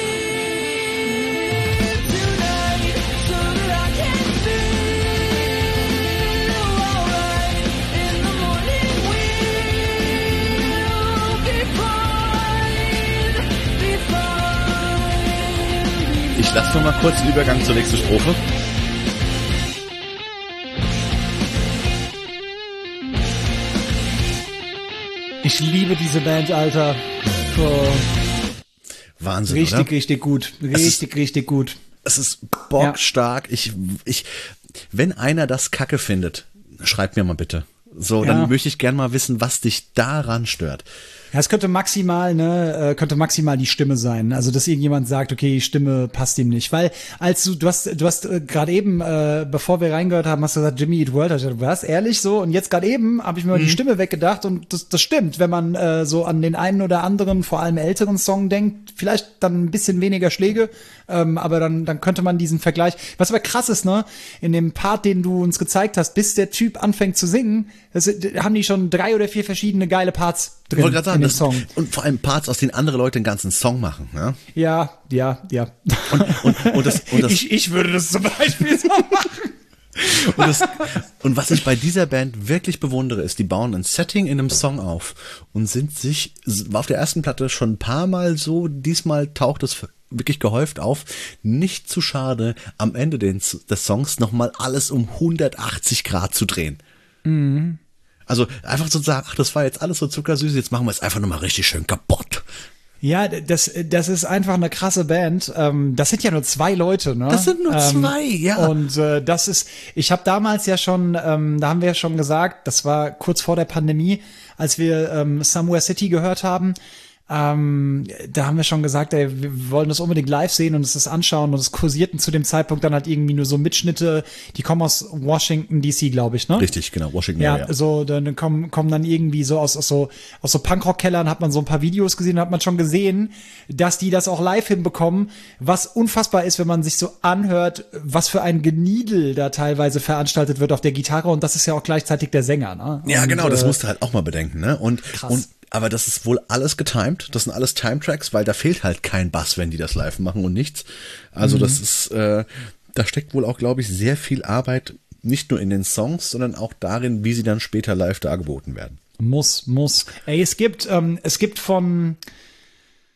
Ich lasse noch mal kurz den Übergang zur nächsten Strophe. Ich liebe diese Band, Alter. Oh, Wahnsinn, richtig, oder? richtig gut. Richtig, richtig gut. Es ist bockstark. Ich, ich, wenn einer das Kacke findet, schreib mir mal bitte. So, Ja. dann möchte ich gern mal wissen, was dich daran stört. Ja, es könnte maximal, ne, äh, könnte maximal die Stimme sein. Also, dass irgendjemand sagt, okay, die Stimme passt ihm nicht. Weil, als du, du hast, du hast äh, gerade eben, äh, bevor wir reingehört haben, hast du gesagt, Jimmy Eat World. Hast du gesagt, was? Ehrlich so? Und jetzt gerade eben habe ich mir mal die Stimme weggedacht und das, das stimmt. Wenn man äh, so an den einen oder anderen, vor allem älteren Song denkt, vielleicht dann ein bisschen weniger Schläge, ähm, aber dann, dann könnte man diesen Vergleich. Was aber krass ist, ne, in dem Part, den du uns gezeigt hast, bis der Typ anfängt zu singen, das, haben die schon drei oder vier verschiedene geile Parts Ich drin wollte gerade sagen, in dem das, Song. und vor allem Parts, aus denen andere Leute einen ganzen Song machen. Ja? Ja, ja, ja. Und, und, und, das, und, das, ich, ich würde das zum Beispiel so machen. und, das, und was ich bei dieser Band wirklich bewundere, ist, die bauen ein Setting in einem Song auf und sind sich, war auf der ersten Platte schon ein paar Mal so, diesmal taucht es wirklich gehäuft auf, nicht zu schade, am Ende des, des Songs nochmal alles um hundertachtzig Grad zu drehen. Mhm. Also einfach so zu sagen, ach, das war jetzt alles so zuckersüß, jetzt machen wir es einfach nochmal richtig schön kaputt. Ja, das, das ist einfach eine krasse Band. Ähm, das sind ja nur zwei Leute, ne? Das sind nur ähm, zwei, ja. Und äh, das ist, ich habe damals ja schon, ähm, da haben wir ja schon gesagt, das war kurz vor der Pandemie, als wir ähm, Somewhere City gehört haben. Ähm, da haben wir schon gesagt, ey, wir wollen das unbedingt live sehen und uns das anschauen und es kursierten zu dem Zeitpunkt dann halt irgendwie nur so Mitschnitte, die kommen aus Washington D C, glaube ich, ne? Richtig, genau, Washington Ja, Area. so, dann kommen, kommen dann irgendwie so aus, aus so, aus so Punkrock-Kellern hat man so ein paar Videos gesehen, da hat man schon gesehen, dass die das auch live hinbekommen, was unfassbar ist, wenn man sich so anhört, was für ein Geniedel da teilweise veranstaltet wird auf der Gitarre und das ist ja auch gleichzeitig der Sänger, ne? Ja, und, genau, das äh, musst du halt auch mal bedenken, ne? Und, Krass. und aber das ist wohl alles getimed, das sind alles Time-Tracks, weil da fehlt halt kein Bass, wenn die das live machen und nichts. Also Mhm. das ist, äh, da steckt wohl auch, glaube ich, sehr viel Arbeit, nicht nur in den Songs, sondern auch darin, wie sie dann später live dargeboten werden. Muss, muss. Ey, es gibt, ähm, es gibt von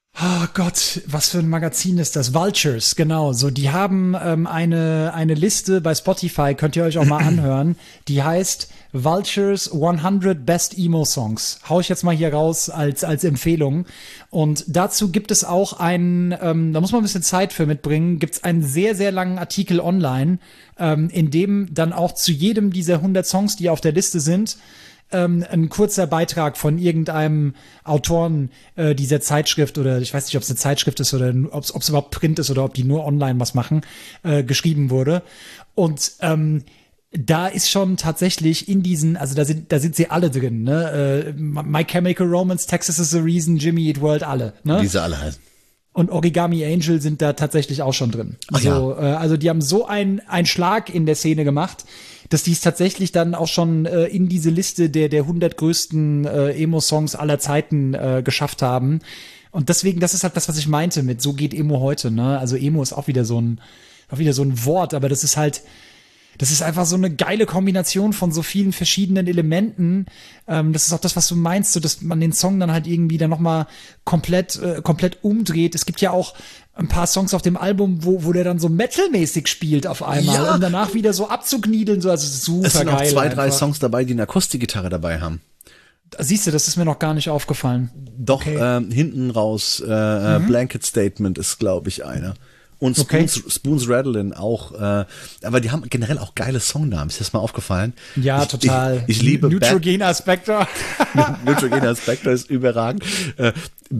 Oh Gott, was für ein Magazin ist das? Vultures, genau. So, die haben ähm, eine, eine Liste bei Spotify, könnt ihr euch auch mal anhören. Die heißt Vultures hundert Best Emo Songs. Hau ich jetzt mal hier raus als, als Empfehlung. Und dazu gibt es auch einen, ähm, da muss man ein bisschen Zeit für mitbringen, gibt es einen sehr, sehr langen Artikel online, ähm, in dem dann auch zu jedem dieser hundert Songs, die auf der Liste sind, Ähm, ein kurzer Beitrag von irgendeinem Autoren äh, dieser Zeitschrift oder ich weiß nicht, ob es eine Zeitschrift ist oder ob es überhaupt Print ist oder ob die nur online was machen, äh, geschrieben wurde. Und ähm, da ist schon tatsächlich in diesen, also da sind, da sind sie alle drin, ne? Äh, My Chemical Romance, Texas is the Reason, Jimmy Eat World, alle, ne? Diese alle heißen. Und Origami Angel sind da tatsächlich auch schon drin. Ach also, ja. äh, also die haben so einen einen Schlag in der Szene gemacht, dass die es tatsächlich dann auch schon äh, in diese Liste der der hundert größten äh, Emo-Songs aller Zeiten äh, geschafft haben. Und deswegen, das ist halt das, was ich meinte mit so geht Emo heute, ne? Also Emo ist auch wieder so ein auch wieder so ein Wort, aber das ist halt das ist einfach so eine geile Kombination von so vielen verschiedenen Elementen. Ähm, das ist auch das, was du meinst, so dass man den Song dann halt irgendwie dann nochmal komplett, äh, komplett umdreht. Es gibt ja auch ein paar Songs auf dem Album, wo, wo der dann so metalmäßig spielt auf einmal, Ja. um danach wieder so abzukniedeln, so, also super Es sind geil. auch zwei, drei einfach. Songs dabei, die eine Akustikgitarre dabei haben. Siehst du, das ist mir noch gar nicht aufgefallen. Doch, Okay. ähm, hinten raus, äh, mhm. Blanket Statement ist, glaube ich, einer. Und Okay. Spoons, Spoons Rattlin' auch, äh, aber die haben generell auch geile Songnamen. Ist dir das mal aufgefallen? Ja, ich, total. Ich, ich liebe Neutrogena Spectre. Bad, Neutrogena Spectre ist überragend. Äh,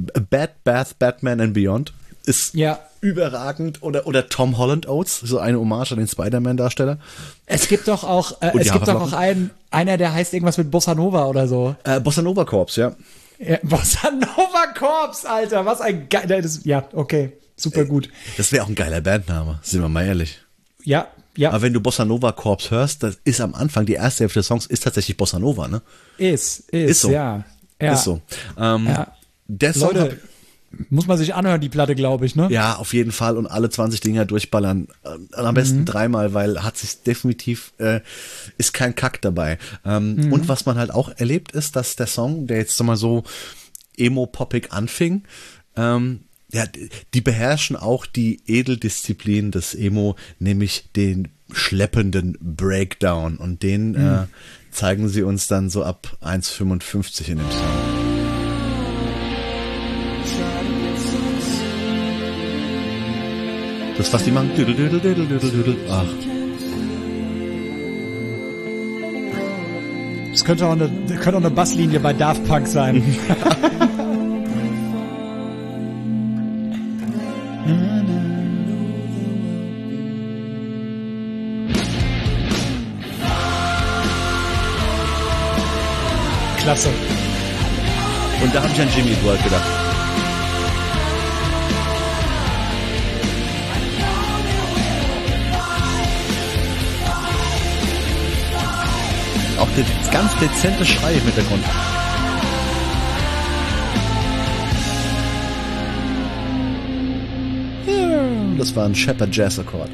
Bad Bath Batman and Beyond ist Ja. überragend. Oder, oder Tom Holland Oates, so eine Hommage an den Spider-Man-Darsteller. Es gibt doch auch, äh, Und die es gibt doch Haferflocken? auch einen, einer, der heißt irgendwas mit Bossa Nova oder so. Äh, Bossa Nova Corps, ja. Ja, Bossa Nova Corps, Alter, was ein geiler, das, ja, okay, super gut. Das wäre auch ein geiler Bandname, sind wir mal ehrlich. Ja, ja, Aber wenn du Bossa Nova Corps hörst, das ist am Anfang, die erste Hälfte des Songs ist tatsächlich Bossa Nova, ne? ist, ist, Ist so. ja. ja. Ist so. Ähm, Ja. Der Song Leute, hab- muss man sich anhören, die Platte, glaube ich, ne? ja, auf jeden Fall und alle zwanzig Dinger durchballern. Äh, am besten mhm. dreimal, weil hat sich definitiv, äh, ist kein Kack dabei. Ähm, mhm. Und was man halt auch erlebt ist, dass der Song, der jetzt mal so emo-poppig anfing, ähm, ja, die beherrschen auch die Edeldisziplin des Emo, nämlich den schleppenden Breakdown. Und den mhm. äh, zeigen sie uns dann so ab eins fünfundfünfzig in dem Song. Das, was die machen. Düdel, düdel, düdel, düdel, düdel. Ach. Das könnte auch eine, könnte auch eine Basslinie bei Daft Punk sein. Klasse. Und da habe ich an Jimmy Eat World gedacht. Auch der ganz dezente Schrei im Hintergrund. Das war ein Shepard Jazz Akkord.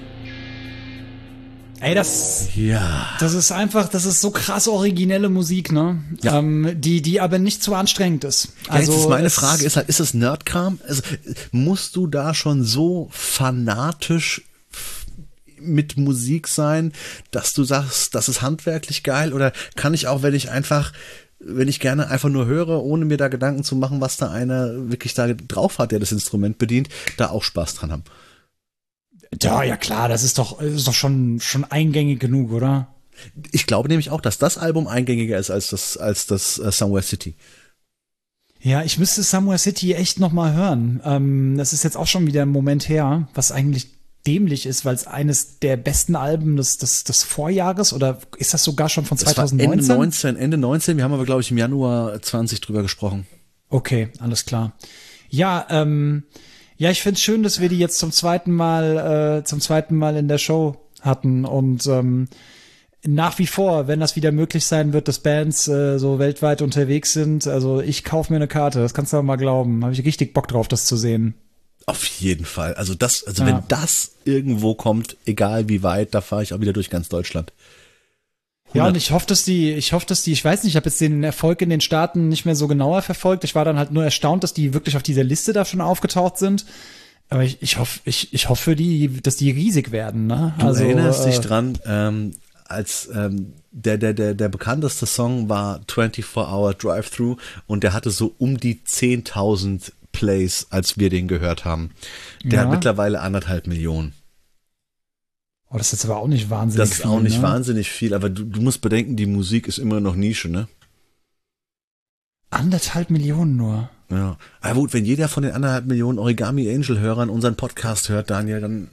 Ey, das, Ja. das ist einfach, das ist so krass originelle Musik, ne? Ja. Ähm, die, die aber nicht zu anstrengend ist. Also Also jetzt ist meine es- Frage ist halt, ist es Nerdkram? Also, musst du da schon so fanatisch f- mit Musik sein, dass du sagst, das ist handwerklich geil? Oder kann ich auch, wenn ich einfach, wenn ich gerne einfach nur höre, ohne mir da Gedanken zu machen, was da einer wirklich da drauf hat, der das Instrument bedient, da auch Spaß dran haben? Ja, ja klar, das ist doch, ist doch schon, schon eingängig genug, oder? Ich glaube nämlich auch, dass das Album eingängiger ist als das, als das uh, Somewhere City. Ja, ich müsste Somewhere City echt noch mal hören. Ähm, das ist jetzt auch schon wieder ein Moment her, was eigentlich dämlich ist, weil es eines der besten Alben des, des, des Vorjahres oder ist das sogar schon von Das war zwanzig Ende neunzehn? neunzehn, Ende neunzehn, wir haben aber, glaube ich, im Januar zwanzig drüber gesprochen. Okay, alles klar. Ja, ähm, ja, ich find's schön, dass wir die jetzt zum zweiten Mal, äh, zum zweiten Mal in der Show hatten und ähm, nach wie vor, wenn das wieder möglich sein wird, dass Bands äh, so weltweit unterwegs sind, also ich kaufe mir eine Karte, das kannst du aber mal glauben. Habe ich richtig Bock drauf, das zu sehen. Auf jeden Fall. Also das, also Ja. wenn das irgendwo kommt, egal wie weit, da fahre ich auch wieder durch ganz Deutschland. Ja, und ich hoffe, dass die, ich hoffe, dass die, ich weiß nicht, ich habe jetzt den Erfolg in den Staaten nicht mehr so genauer verfolgt. Ich war dann halt nur erstaunt, dass die wirklich auf dieser Liste da schon aufgetaucht sind. Aber ich, ich hoffe, ich, ich hoffe für die, dass die riesig werden, ne? Du also, erinnerst äh, dich dran, ähm, als ähm, der, der, der, der bekannteste Song war vierundzwanzig Hour Drive-Thru und der hatte so um die zehntausend Plays, als wir den gehört haben. Der Ja. hat mittlerweile anderthalb Millionen. Oh, das ist jetzt aber auch nicht wahnsinnig Das ist viel, auch nicht ne? wahnsinnig viel, aber du, du musst bedenken, die Musik ist immer noch Nische, ne? Anderthalb Millionen nur. Ja. Aber gut, wenn jeder von den anderthalb Millionen Origami Angel Hörern unseren Podcast hört, Daniel, dann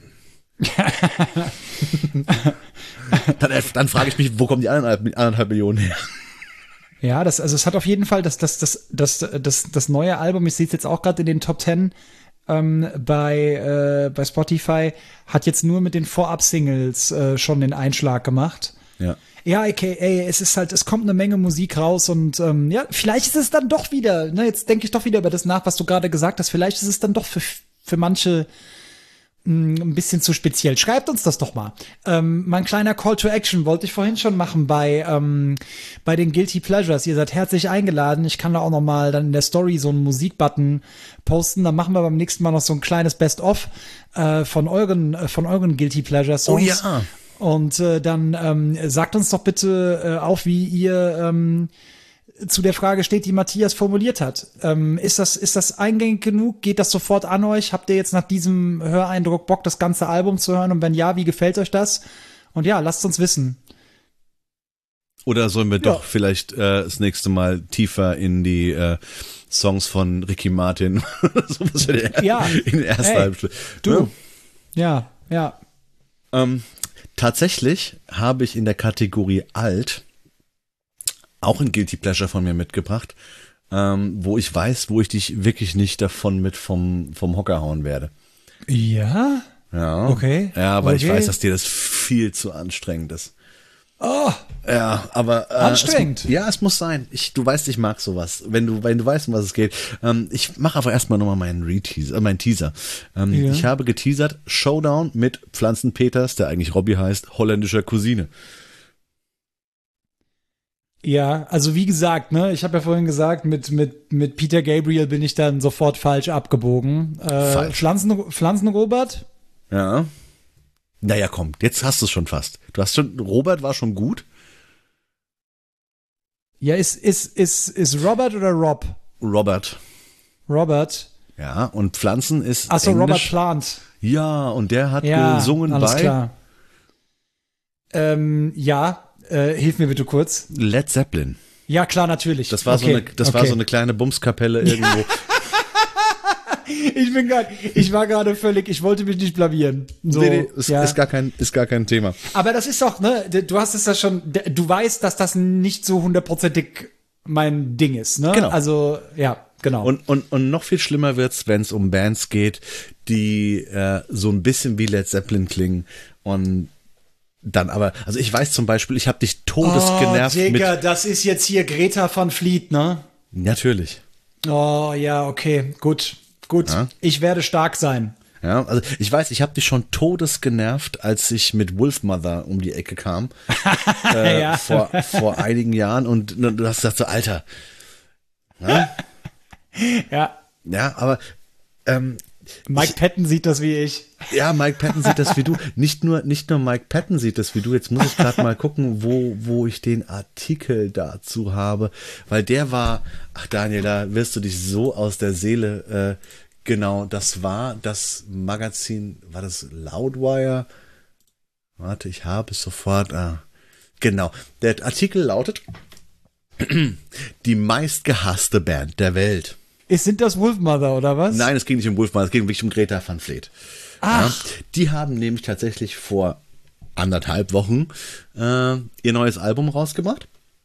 dann, dann frage ich mich, wo kommen die anderthalb, anderthalb Millionen her? Ja, das, also es hat auf jeden Fall das, das, das, das, das, das neue Album, ich sehe es jetzt auch gerade in den Top Ten ähm, bei, äh, bei Spotify, hat jetzt nur mit den Vorab-Singles äh, schon den Einschlag gemacht. Ja. Ja, aka, es ist halt, es kommt eine Menge Musik raus und ähm, ja, vielleicht ist es dann doch wieder, ne, jetzt denke ich doch wieder über das nach, was du gerade gesagt hast, vielleicht ist es dann doch für, für manche mh, ein bisschen zu speziell. Schreibt uns das doch mal. Ähm, mein kleiner Call to Action wollte ich vorhin schon machen bei, ähm, bei den Guilty Pleasures. Ihr seid herzlich eingeladen. Ich kann da auch noch mal dann in der Story so einen Musikbutton posten. Dann machen wir beim nächsten Mal noch so ein kleines Best-of äh, von euren, äh, von euren Guilty Pleasure Songs. Oh ja. Und äh, dann ähm, sagt uns doch bitte äh, auf, wie ihr ähm, zu der Frage steht, die Matthias formuliert hat. Ähm, ist das, ist das eingängig genug? Geht das sofort an euch? Habt ihr jetzt nach diesem Höreindruck Bock, das ganze Album zu hören? Und wenn ja, wie gefällt euch das? Und ja, lasst uns wissen. Oder sollen wir Ja. doch vielleicht äh, das nächste Mal tiefer in die äh, Songs von Ricky Martin so was für den, Ja. in der ersten Hey, halben Stunde. Du. Ja, ja. Ähm, tatsächlich habe ich in der Kategorie Alt auch ein Guilty Pleasure von mir mitgebracht, ähm, wo ich weiß, wo ich dich wirklich nicht davon mit vom, vom Hocker hauen werde. Ja? Ja. Okay. Ja, aber ich Okay. weiß, dass dir das viel zu anstrengend ist. Oh, Ja, aber äh, Anstrengend. Es, ja, es muss sein. Ich, du weißt, ich mag sowas. Wenn du, wenn du weißt, um was es geht. Ähm, ich mache aber erstmal nochmal meinen Re-Teaser, äh, meinen Teaser. Ähm, Ja. Ich habe geteasert Showdown mit Pflanzen Peters, der eigentlich Robbie heißt, holländischer Cousine. ja, also wie gesagt, ne, ich habe ja vorhin gesagt, mit, mit, mit Peter Gabriel bin ich dann sofort falsch abgebogen. Äh, Falsch. Pflanzen, Pflanzenrobert? Ja. Naja, komm, jetzt hast du es schon fast. Du hast schon, Robert war schon gut. Ja, ist, ist, ist, ist Robert oder Rob? Robert. Robert. Ja, und Pflanzen ist Achso, Englisch. Robert Plant. Ja, und der hat Ja, gesungen alles bei klar. Ähm, ja, äh, hilf mir bitte kurz. Led Zeppelin. Ja, klar, natürlich. Das war okay. so eine, das war okay. so eine kleine Bumskapelle irgendwo. Ich bin gerade, ich war gerade völlig, ich wollte mich nicht blamieren. So, nee, nee, ist, ja. ist gar kein, ist gar kein Thema. Aber das ist doch, ne, du hast es ja schon, du weißt, dass das nicht so hundertprozentig mein Ding ist, ne? Genau. Also, ja, genau. Und, und, und noch viel schlimmer wird's, wenn es um Bands geht, die äh, so ein bisschen wie Led Zeppelin klingen und dann aber, also ich weiß zum Beispiel, ich habe dich todesgenervt oh, Digga, mit. das ist jetzt hier Greta van Fleet, ne? Natürlich. Oh, ja, okay, gut, gut. Ja. Ich werde stark sein. Ja, also ich weiß, ich habe dich schon todesgenervt, als ich mit Wolfmother um die Ecke kam äh, Ja. vor, vor einigen Jahren und du hast gesagt so, Alter. Ja, Ja. ja aber ähm, Mike Patton sieht das wie ich. ja, Mike Patton sieht das wie du. Nicht nur, nicht nur Mike Patton sieht das wie du. Jetzt muss ich gerade mal gucken, wo, wo ich den Artikel dazu habe, weil der war, ach Daniel, da wirst du dich so aus der Seele, äh, genau, das war das Magazin, war das Loudwire? Warte, ich habe es sofort, ah, genau. Der Artikel lautet, die meistgehasste Band der Welt. Ist, sind das Wolfmother oder was? Nein, es ging nicht um Wolfmother, es ging wirklich um Greta van Fleet. Ach. Ja, die haben nämlich tatsächlich vor anderthalb Wochen äh, ihr neues Album rausgebracht.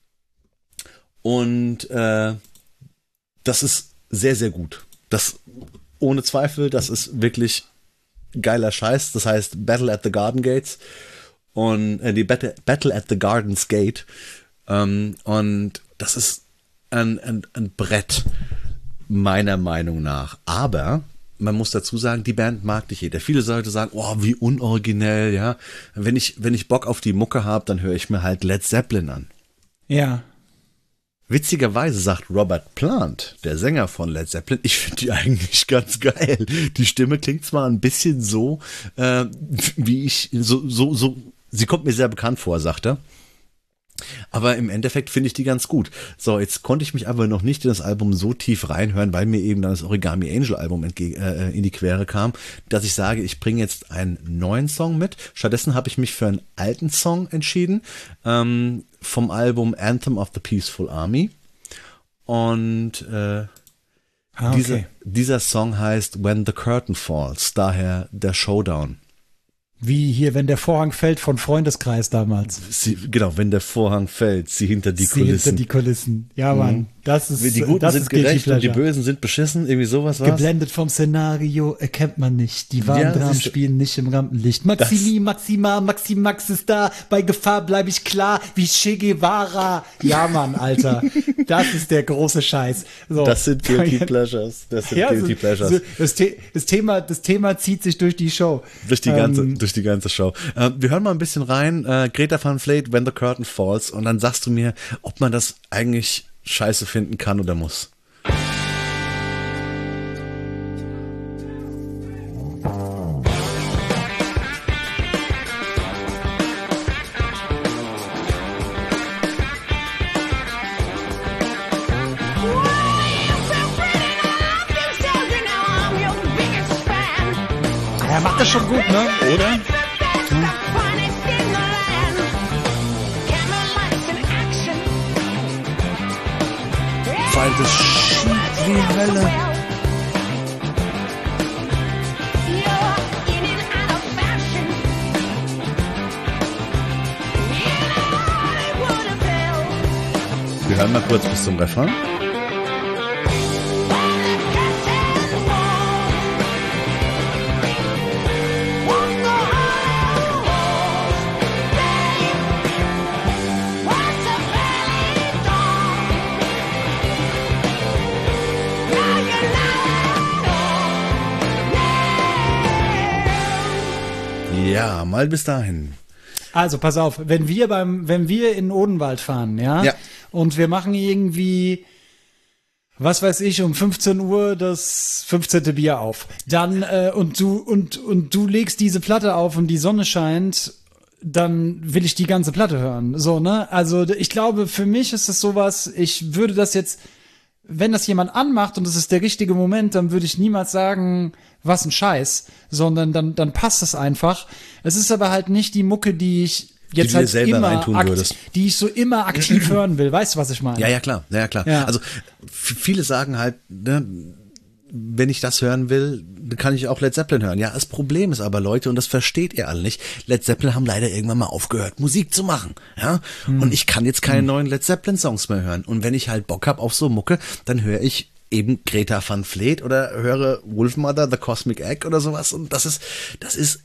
Und äh, das ist sehr, sehr gut. Das ohne Zweifel, das ist wirklich geiler Scheiß. Das heißt Battle at the Garden Gates und äh, die Battle, Battle at the Gardens Gate. Ähm, und das ist ein, ein, ein Brett, meiner Meinung nach. Aber man muss dazu sagen, die Band mag nicht jeder. Viele Leute sagen, oh, wie unoriginell, ja. Wenn ich, wenn ich Bock auf die Mucke habe, dann höre ich mir halt Led Zeppelin an. Ja. Witzigerweise sagt Robert Plant, der Sänger von Led Zeppelin, ich finde die eigentlich ganz geil. Die Stimme klingt zwar ein bisschen so, äh, wie ich, so, so, so, sie kommt mir sehr bekannt vor, sagt er. Aber im Endeffekt finde ich die ganz gut. So, jetzt konnte ich mich aber noch nicht in das Album so tief reinhören, weil mir eben dann das Origami Angel Album entge- äh, in die Quere kam, dass ich sage, ich bringe jetzt einen neuen Song mit. Stattdessen habe ich mich für einen alten Song entschieden, ähm, vom Album Anthem of the Peaceful Army. Und äh, Ah, okay. dieser, dieser Song heißt When the Curtain Falls, daher der Showdown. Wie hier, wenn der Vorhang fällt von Freundeskreis damals. Sie, genau, wenn der Vorhang fällt, sie hinter die Sie Kulissen. hinter die Kulissen. Ja, Mann. Das ist, Die Guten das sind ist Guilty gerecht und die Pleasure. Bösen sind beschissen, irgendwie sowas war's. Geblendet vom Szenario erkennt man nicht. Die wahren Ja, Dramen siehst du. spielen nicht im Rampenlicht. Maximi, Maxima, Maximax ist da. Bei Gefahr bleibe ich klar wie Che Guevara. Ja, Mann, Alter. Das ist der große Scheiß. So. Das sind Guilty Pleasures. Das sind Ja, Guilty so, Pleasures. so, das, The das, Thema, das Thema zieht sich durch die Show. Durch die ganze, Ähm, durch die ganze Show. Äh, wir hören mal ein bisschen rein. Äh, Greta Van Fleet, When the Curtain Falls. Und dann sagst du mir, ob man das eigentlich scheiße finden kann oder muss. Er macht das schon gut, ne? Oder? Weil das schiebt wie Hölle. Wir hören mal kurz bis zum Refrain. Ja, mal bis dahin. Also pass auf, wenn wir beim, wenn wir in Odenwald fahren, ja, Ja. und wir machen irgendwie, was weiß ich, um fünfzehn Uhr das fünfzehnte Bier auf, dann äh, und du und und du legst diese Platte auf und die Sonne scheint, dann will ich die ganze Platte hören, so, ne? Also ich glaube, für mich ist es sowas, ich würde das jetzt, wenn das jemand anmacht und es ist der richtige Moment, dann würde ich niemals sagen, was ein Scheiß, sondern dann, dann passt es einfach. Es ist aber halt nicht die Mucke, die ich jetzt Die du halt dir selber immer, reintun akt- würdest. die ich so immer aktiv hören will. Weißt du, was ich meine? Ja, ja, klar. Ja, ja, klar. Ja. Also f- viele sagen halt, ne, wenn ich das hören will, dann kann ich auch Led Zeppelin hören. Ja, das Problem ist aber, Leute, und das versteht ihr alle nicht, Led Zeppelin haben leider irgendwann mal aufgehört, Musik zu machen. Ja, Hm. und ich kann jetzt keine neuen Led Zeppelin-Songs mehr hören. Und wenn ich halt Bock hab auf so Mucke, dann höre ich eben Greta Van Fleet oder höre Wolfmother, The Cosmic Egg oder sowas. Und das ist, das ist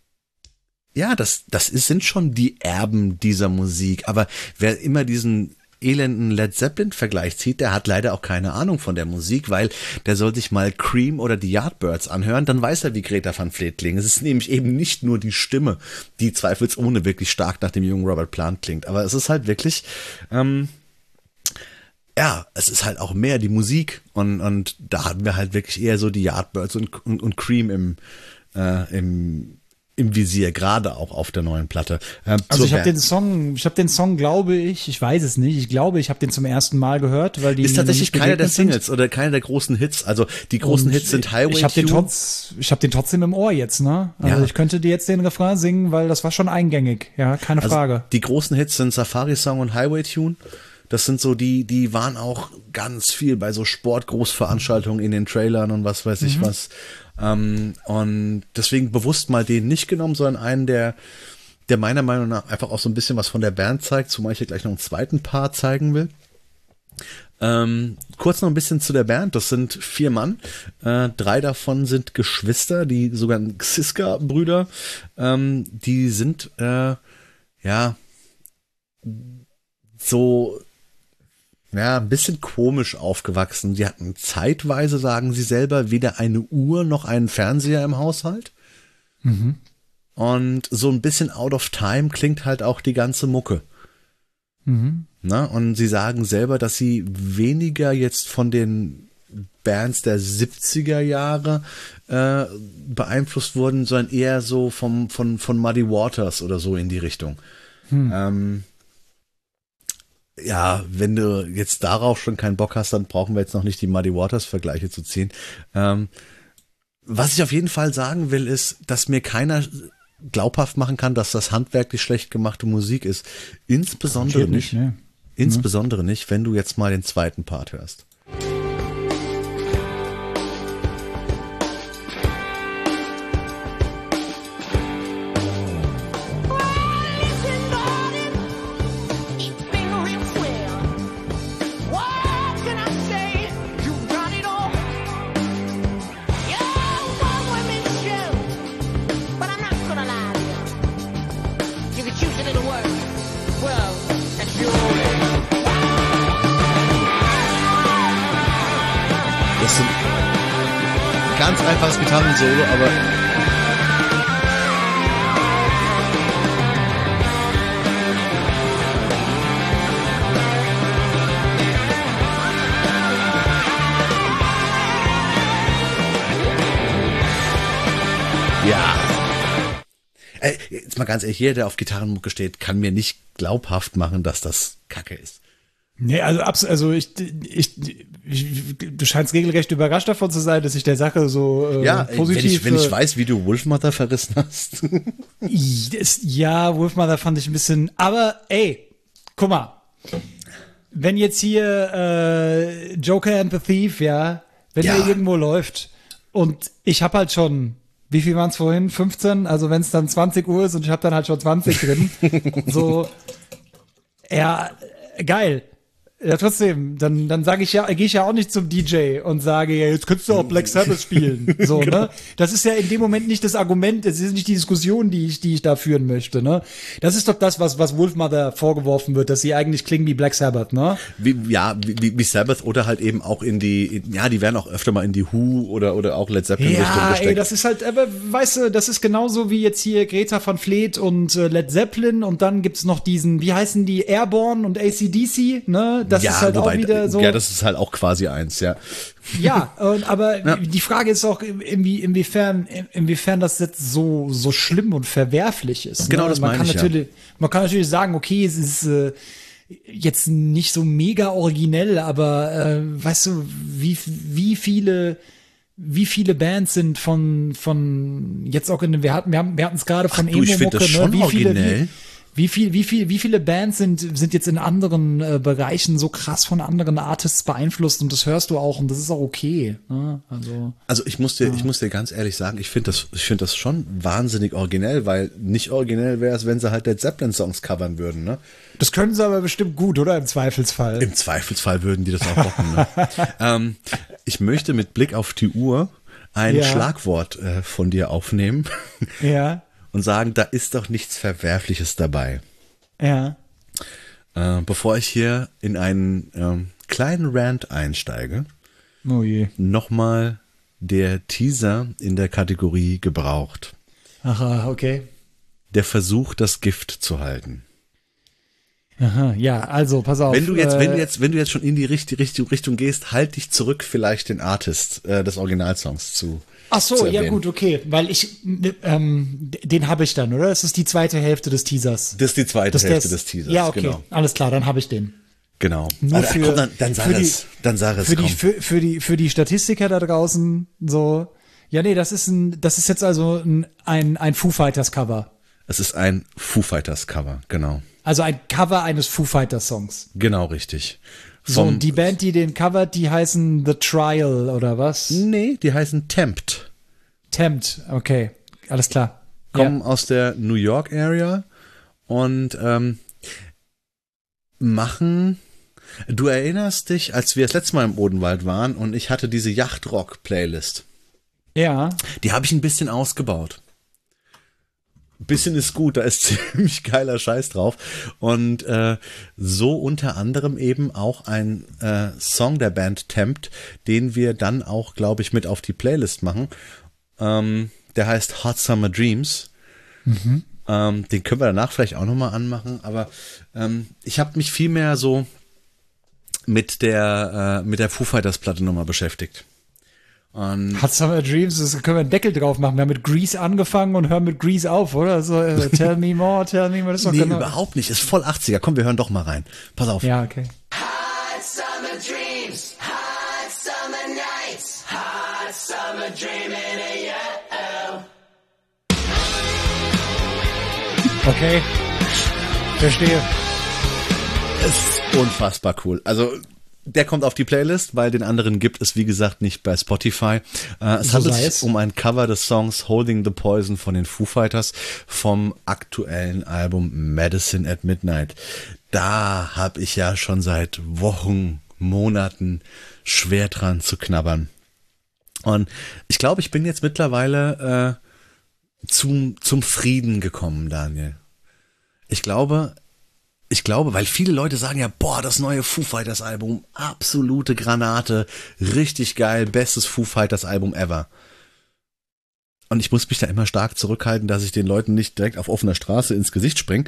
ja, das, das ist, sind schon die Erben dieser Musik. Aber wer immer diesen elenden Led Zeppelin-Vergleich zieht, der hat leider auch keine Ahnung von der Musik, weil der soll sich mal Cream oder die Yardbirds anhören, dann weiß er, wie Greta Van Fleet klingt. Es ist nämlich eben nicht nur die Stimme, die zweifelsohne wirklich stark nach dem jungen Robert Plant klingt, aber es ist halt wirklich, ähm, ja, es ist halt auch mehr die Musik und, und da hatten wir halt wirklich eher so die Yardbirds und, und, und Cream im, äh, im im Visier, gerade auch auf der neuen Platte. Ähm, Also zur ich habe Band. den Song, ich habe den Song, glaube ich, ich weiß es nicht, ich glaube, ich habe den zum ersten Mal gehört, weil die Ist mir tatsächlich nicht keiner der begegnet sind. Singles oder keiner der großen Hits. Also die großen Und Hits sind Highway Ich habe den, Tune. trotz, ich hab den trotzdem im Ohr jetzt, ne? Also Ja. ich könnte dir jetzt den Refrain singen, weil das war schon eingängig, ja, keine Also Frage. die großen Hits sind Safari Song und Highway Tune. Das sind so die, die waren auch ganz viel bei so Sportgroßveranstaltungen in den Trailern und was weiß ich was. Ähm, und deswegen bewusst mal den nicht genommen, sondern einen, der, der meiner Meinung nach einfach auch so ein bisschen was von der Band zeigt, zumal ich hier gleich noch einen zweiten Part zeigen will. Ähm, kurz noch ein bisschen zu der Band. Das sind vier Mann. Äh, drei davon sind Geschwister, die sogenannten Xiska-Brüder. Ähm, die sind, äh, ja, so ja, ein bisschen komisch aufgewachsen. Sie hatten zeitweise, sagen sie selber, weder eine Uhr noch einen Fernseher im Haushalt. Mhm. Und so ein bisschen out of time klingt halt auch die ganze Mucke. Mhm. Na, und sie sagen selber, dass sie weniger jetzt von den Bands der siebziger Jahre äh, beeinflusst wurden, sondern eher so vom, von, von Muddy Waters oder so in die Richtung. Hm. Ähm, ja, wenn du jetzt darauf schon keinen Bock hast, dann brauchen wir jetzt noch nicht die Muddy Waters Vergleiche zu ziehen. Ähm, was ich auf jeden Fall sagen will, ist, dass mir keiner glaubhaft machen kann, dass das handwerklich schlecht gemachte Musik ist. Insbesondere nicht, nicht ne? insbesondere mhm. nicht, wenn du jetzt mal den zweiten Part hörst. Das ist ein ganz einfaches Gitarrensolo, aber ja. Ey, jetzt mal ganz ehrlich, jeder, der auf Gitarrenmucke steht, kann mir nicht glaubhaft machen, dass das Kacke ist. Nee, also, also ich, ich, ich, du scheinst regelrecht überrascht davon zu sein, dass ich der Sache so äh, ja, positiv... wenn ich, wenn ich weiß, wie du Wolfmother verrissen hast. das, ja, Wolfmother fand ich ein bisschen... Aber ey, guck mal, wenn jetzt hier äh, Joker and the Thief, ja, wenn ja. der irgendwo läuft und ich hab halt schon... Wie viel waren es vorhin? fünfzehn? Also wenn es dann zwanzig Uhr ist und ich habe dann halt schon zwanzig drin. So, ja, geil. Ja, trotzdem, dann, dann sage ich ja, gehe ich ja auch nicht zum D J und sage, ja, jetzt könntest du auch Black Sabbath spielen. So, genau. Ne? Das ist ja in dem Moment nicht das Argument, das ist nicht die Diskussion, die ich, die ich da führen möchte, ne? Das ist doch das, was, was Wolfmother vorgeworfen wird, dass sie eigentlich klingen wie Black Sabbath, ne? Wie, ja, wie, wie Sabbath oder halt eben auch in die, in, ja, die werden auch öfter mal in die Who oder, oder auch Led Zeppelin Richtung ja, gesteckt. Ey, das ist halt, aber weißt du, das ist genauso wie jetzt hier Greta van Fleet und äh, Led Zeppelin und dann gibt's noch diesen, wie heißen die, Airborne und A C D C, ne? Das ja, ist halt wobei, auch wieder so. Ja, das ist halt auch quasi eins, ja. Ja, und, aber ja. die Frage ist auch, inwie, inwiefern, inwiefern das jetzt so, so schlimm und verwerflich ist. Genau, ne? das man meine kann ich, natürlich, ja. Man kann natürlich sagen, okay, es ist äh, jetzt nicht so mega originell, aber äh, weißt du, wie, wie viele wie viele Bands sind von, von jetzt auch in, wir hatten, wir haben, wir hatten es gerade von Emo-Mucke, ne? Wie viele, wie, Wie viel, wie viel, wie viele Bands sind, sind jetzt in anderen äh, Bereichen so krass von anderen Artists beeinflusst und das hörst du auch und das ist auch okay. Ne? Also, also ich muss dir, ja. ich muss dir ganz ehrlich sagen, ich finde das, ich finde das schon wahnsinnig originell, weil nicht originell wäre es, wenn sie halt Led Zeppelin Songs covern würden, ne? Das können sie aber bestimmt gut, oder? Im Zweifelsfall. Im Zweifelsfall würden die das auch machen, ne? ähm, ich möchte mit Blick auf die Uhr ein ja. Schlagwort äh, von dir aufnehmen. Ja. Und sagen, da ist doch nichts Verwerfliches dabei. Ja. Äh, bevor ich hier in einen ähm, kleinen Rant einsteige, oh je. Nochmal der Teaser in der Kategorie gebraucht. Aha, okay. Der Versuch, das Gift zu halten. Aha, ja, also pass auf. Wenn du jetzt, äh, wenn du jetzt, wenn du jetzt schon in die richtige Richtung, Richtung gehst, halt dich zurück, vielleicht den Artist äh, des Originalsongs zu. Ach so, ja gut, okay, weil ich, ähm, den habe ich dann, oder? Das ist die zweite Hälfte des Teasers. Das ist die zweite das Hälfte des, des Teasers, ja, okay, genau. Alles klar, dann habe ich den. Genau. Nur also, für, komm, dann, dann sag für es, die, dann sag es, für komm. die, für, für die, für die Statistiker da draußen, so, ja, nee, das ist ein, das ist jetzt also ein, ein, ein Foo Fighters Cover. Es ist ein Foo Fighters Cover, genau. Also ein Cover eines Foo Fighters Songs. Genau, richtig. So, und die Band, die den covert, die heißen The Trial, oder was? Nee, die heißen Tempt. Tempt, okay, alles klar. Kommen ja. aus der New York Area und ähm, machen, du erinnerst dich, als wir das letzte Mal im Odenwald waren und ich hatte diese Yachtrock-Playlist. Ja. Die habe ich ein bisschen ausgebaut. bisschen ist gut, da ist ziemlich geiler Scheiß drauf. Und äh, so unter anderem eben auch ein äh, Song der Band Tempt, den wir dann auch, glaube ich, mit auf die Playlist machen. Ähm, der heißt Hot Summer Dreams. Mhm. Ähm, den können wir danach vielleicht auch nochmal anmachen, aber ähm, ich habe mich viel mehr so mit der äh, mit der Foo Fighters Platte nochmal beschäftigt. Und Hot Summer Dreams, das können wir einen Deckel drauf machen. Wir haben mit Grease angefangen und hören mit Grease auf, oder? So, äh, tell me more, tell me more. Das ist doch nee, genau. Überhaupt nicht. Ist voll achtziger. Komm, wir hören doch mal rein. Pass auf. Ja, okay. Hot summer dreams, hot summer nights, hot summer dreaming of you. Okay. Verstehe. Ist unfassbar cool. Also der kommt auf die Playlist, weil den anderen gibt es, wie gesagt, nicht bei Spotify. Äh, es So handelt sei sich es. um ein Cover des Songs Holding the Poison von den Foo Fighters vom aktuellen Album Medicine at Midnight. Da habe ich ja schon seit Wochen, Monaten schwer dran zu knabbern. Und ich glaube, ich bin jetzt mittlerweile äh, zum, zum Frieden gekommen, Daniel. Ich glaube, ich glaube, weil viele Leute sagen ja, boah, das neue Foo Fighters Album, absolute Granate, richtig geil, bestes Foo Fighters Album ever. Und ich muss mich da immer stark zurückhalten, dass ich den Leuten nicht direkt auf offener Straße ins Gesicht springe.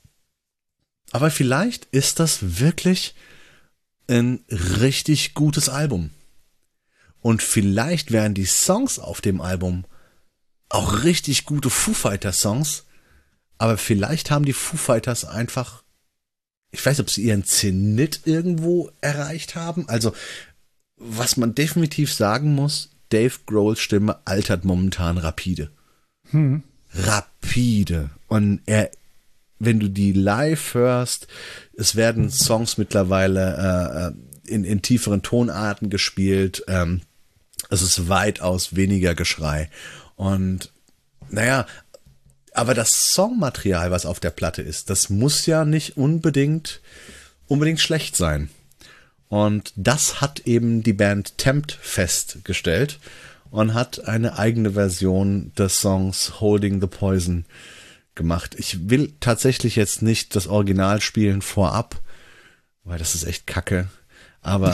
Aber vielleicht ist das wirklich ein richtig gutes Album. Und vielleicht wären die Songs auf dem Album auch richtig gute Foo Fighters Songs, aber vielleicht haben die Foo Fighters einfach, ich weiß nicht, ob sie ihren Zenit irgendwo erreicht haben. Also, was man definitiv sagen muss, Dave Grohls Stimme altert momentan rapide. Hm. Rapide. Und er, wenn du die live hörst, es werden Songs mittlerweile äh, in, in tieferen Tonarten gespielt. Ähm, es ist weitaus weniger Geschrei. Und naja, aber das Songmaterial, was auf der Platte ist, das muss ja nicht unbedingt unbedingt schlecht sein. Und das hat eben die Band Tempt festgestellt und hat eine eigene Version des Songs Holding the Poison gemacht. Ich will tatsächlich jetzt nicht das Original spielen vorab, weil das ist echt kacke. Aber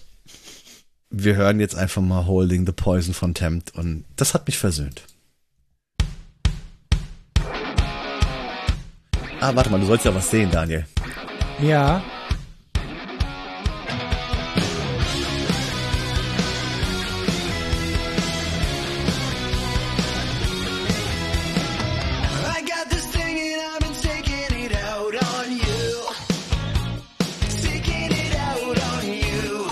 wir hören jetzt einfach mal Holding the Poison von Tempt und das hat mich versöhnt. Ah, warte mal, du sollst ja was sehen, Daniel. Ja. I got this thing and I've been taking it out on you. Taking it out on you.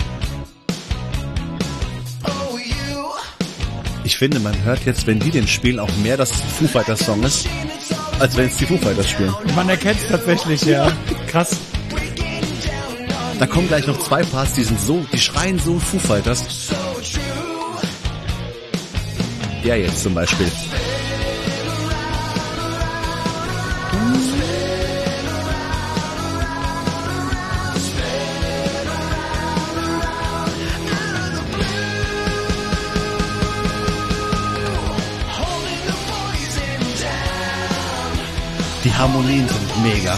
Oh, you. Ich finde, man hört jetzt, wenn die den spielen, auch mehr, dass es ein Foo Fighters Song ist, als wenn es die Foo Fighters spielen. Man erkennt es tatsächlich, ja. Krass. Da kommen gleich noch zwei Parts, die sind so, die schreien so Foo Fighters. Der jetzt zum Beispiel. Die Harmonien sind mega.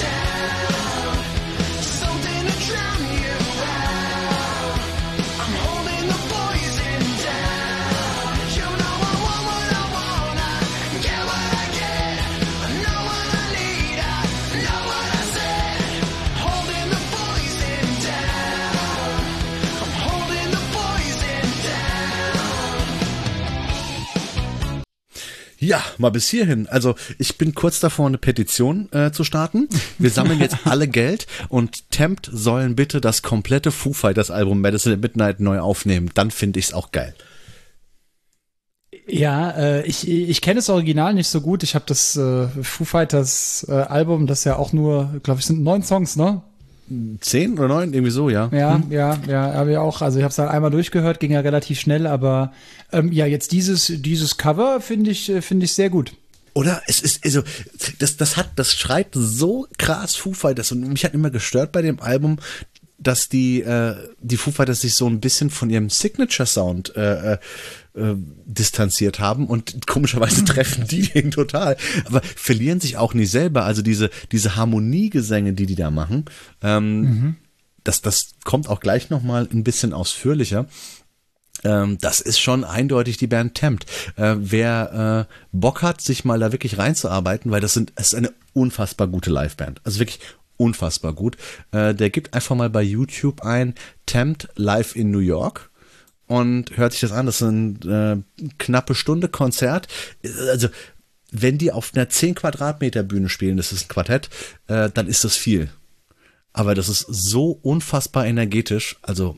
Ja, mal bis hierhin. Also ich bin kurz davor, eine Petition äh, zu starten. Wir sammeln jetzt alle Geld und Tempt sollen bitte das komplette Foo Fighters Album Medicine at Midnight neu aufnehmen. Dann finde ich es auch geil. Ja, äh, ich, ich kenne das Original nicht so gut. Ich habe das äh, Foo Fighters äh, Album, das ja auch nur, glaube ich, sind neun Songs, ne? Zehn oder neun? Irgendwie so, ja. Ja, Hm. ja, ja, habe ich auch. Also ich habe es dann einmal durchgehört, ging ja relativ schnell, aber ähm, ja, jetzt dieses dieses Cover finde ich äh, finde ich sehr gut. Oder? Es ist, also, das, das hat, das schreit so krass Foo Fighters und mich hat immer gestört bei dem Album, dass die, äh, die Foo Fighters sich so ein bisschen von ihrem Signature-Sound äh, äh, äh, distanziert haben und komischerweise treffen die den total, aber verlieren sich auch nicht selber. Also diese, diese Harmoniegesänge, die die da machen, ähm, mhm. das, das kommt auch gleich nochmal ein bisschen ausführlicher. Ähm, das ist schon eindeutig die Band Tempt. Äh, wer äh, Bock hat, sich mal da wirklich reinzuarbeiten, weil das sind, es ist eine unfassbar gute Liveband. Also wirklich unfassbar gut. Äh, der gibt einfach mal bei YouTube ein Tempt Live in New York und hört sich das an. Das ist ein äh, knappe Stunde Konzert. Also wenn die auf einer zehn Quadratmeter Bühne spielen, das ist ein Quartett, äh, dann ist das viel. Aber das ist so unfassbar energetisch. Also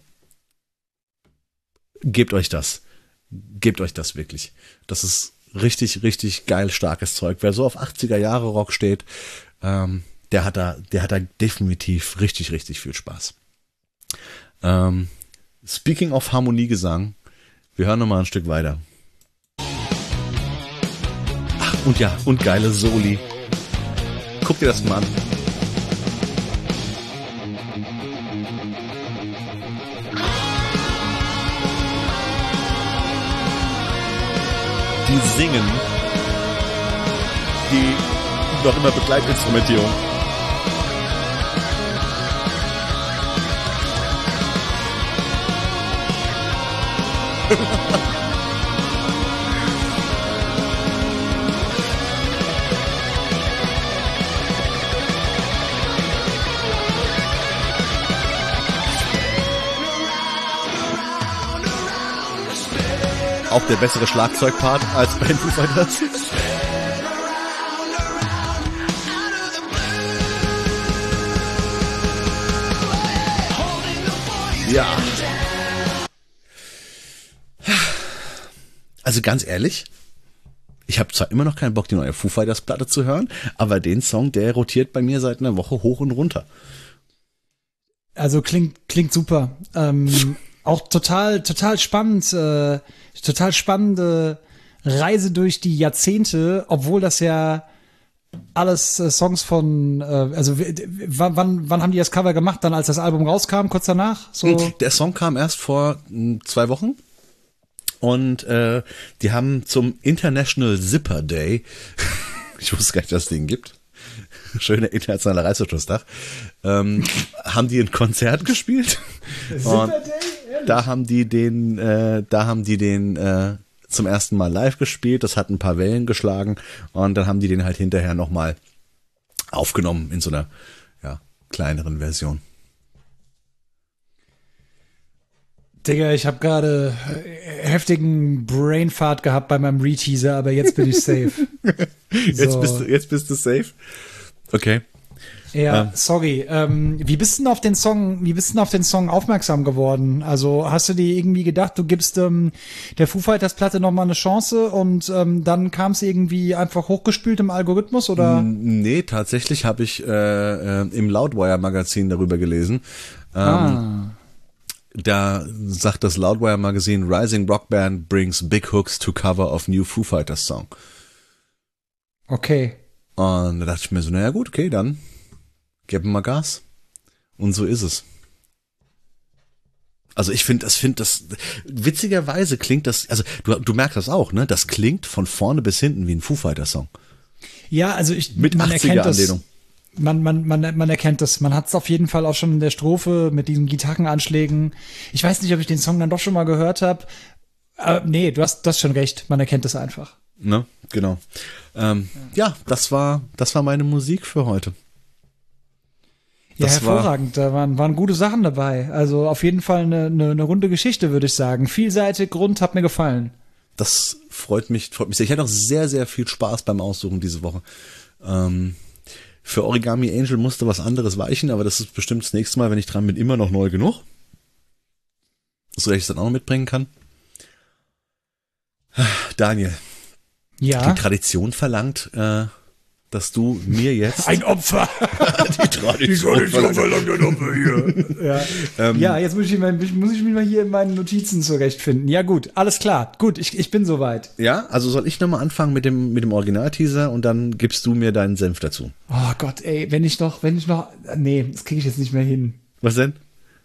gebt euch das. Gebt euch das wirklich. Das ist richtig, richtig geil, starkes Zeug. Wer so auf achtziger Jahre Rock steht, ähm, der hat da, der hat da definitiv richtig, richtig viel Spaß. Ähm, speaking of Harmoniegesang, wir hören noch mal ein Stück weiter. Ach, und ja, und geile Soli. Guck dir das mal an. Die singen, die noch immer Begleitinstrumentierung. Auch der bessere Schlagzeugpart als bei den Foo Fighters. Ja. Also ganz ehrlich, ich habe zwar immer noch keinen Bock, die neue Foo Fighters Platte zu hören, aber den Song, der rotiert bei mir seit einer Woche hoch und runter. Also klingt klingt super. Ähm, auch total total spannend, äh, total spannende Reise durch die Jahrzehnte, obwohl das ja alles äh, Songs von, äh, also w- w- wann wann haben die das Cover gemacht? Dann als das Album rauskam, kurz danach? So. Der Song kam erst vor mh, zwei Wochen. Und äh, die haben zum International Zipper Day, ich wusste gar nicht, dass es den gibt, schöner internationaler Reißverschlusstag, ähm, haben die ein Konzert gespielt. Zipper Day? Ehrlich? Da haben die den, äh, da haben die den äh, zum ersten Mal live gespielt. Das hat ein paar Wellen geschlagen und dann haben die den halt hinterher nochmal aufgenommen in so einer ja, kleineren Version. Digga, ich habe gerade heftigen Brainfart gehabt bei meinem Reteaser, aber jetzt bin ich safe. jetzt, so. bist du, jetzt bist du safe? Okay. Ja, ähm. sorry. Ähm, wie bist du denn auf den Song, wie bist du denn auf den Song aufmerksam geworden? Also hast du dir irgendwie gedacht, du gibst ähm, der Foo Fighters Platte noch mal eine Chance und ähm, dann kam es irgendwie einfach hochgespült im Algorithmus oder? Nee, tatsächlich habe ich äh, äh, im Loudwire Magazin darüber gelesen. Ähm, ah. Da sagt das Loudwire Magazin, Rising Rock Band brings big hooks to cover of new Foo Fighters Song. Okay. Und da dachte ich mir so, naja gut, okay, dann geben wir mal Gas. Und so ist es. Also ich finde, das finde das, witzigerweise klingt das, also du, du merkst das auch, ne? Das klingt von vorne bis hinten wie ein Foo Fighters Song. Ja, also ich, Mit man erkennt das. achtziger-Anlehnung. Man, man, man, man erkennt das. Man hat es auf jeden Fall auch schon in der Strophe mit diesen Gitarrenanschlägen. Ich weiß nicht, ob ich den Song dann doch schon mal gehört habe. Aber nee, du hast das schon recht. Man erkennt das einfach. Ne, genau. Ähm, ja. ja, das war, das war meine Musik für heute. Ja, Das hervorragend. Da waren, waren gute Sachen dabei. Also auf jeden Fall eine, eine, eine runde Geschichte, würde ich sagen. Vielseitig, rund, hat mir gefallen. Das freut mich, freut mich sehr. Ich hatte auch sehr, sehr viel Spaß beim Aussuchen diese Woche. Ähm, Für Origami Angel musste was anderes weichen, aber das ist bestimmt das nächste Mal, wenn ich dran bin, immer noch neu genug. So, dass ich es dann auch noch mitbringen kann. Daniel, Ja. die Tradition verlangt, äh, dass du mir jetzt Ein Opfer. die Tradition verlangt ein Opfer hier. ja. Ähm, ja, jetzt muss ich, mal, muss ich mich mal hier in meinen Notizen zurechtfinden. Ja gut, alles klar. Gut, ich, ich bin soweit. Ja, also soll ich nochmal anfangen mit dem, mit dem Original-Teaser und dann gibst du mir deinen Senf dazu. Oh Gott, ey, wenn ich noch, wenn ich noch, nee, das kriege ich jetzt nicht mehr hin. Was denn?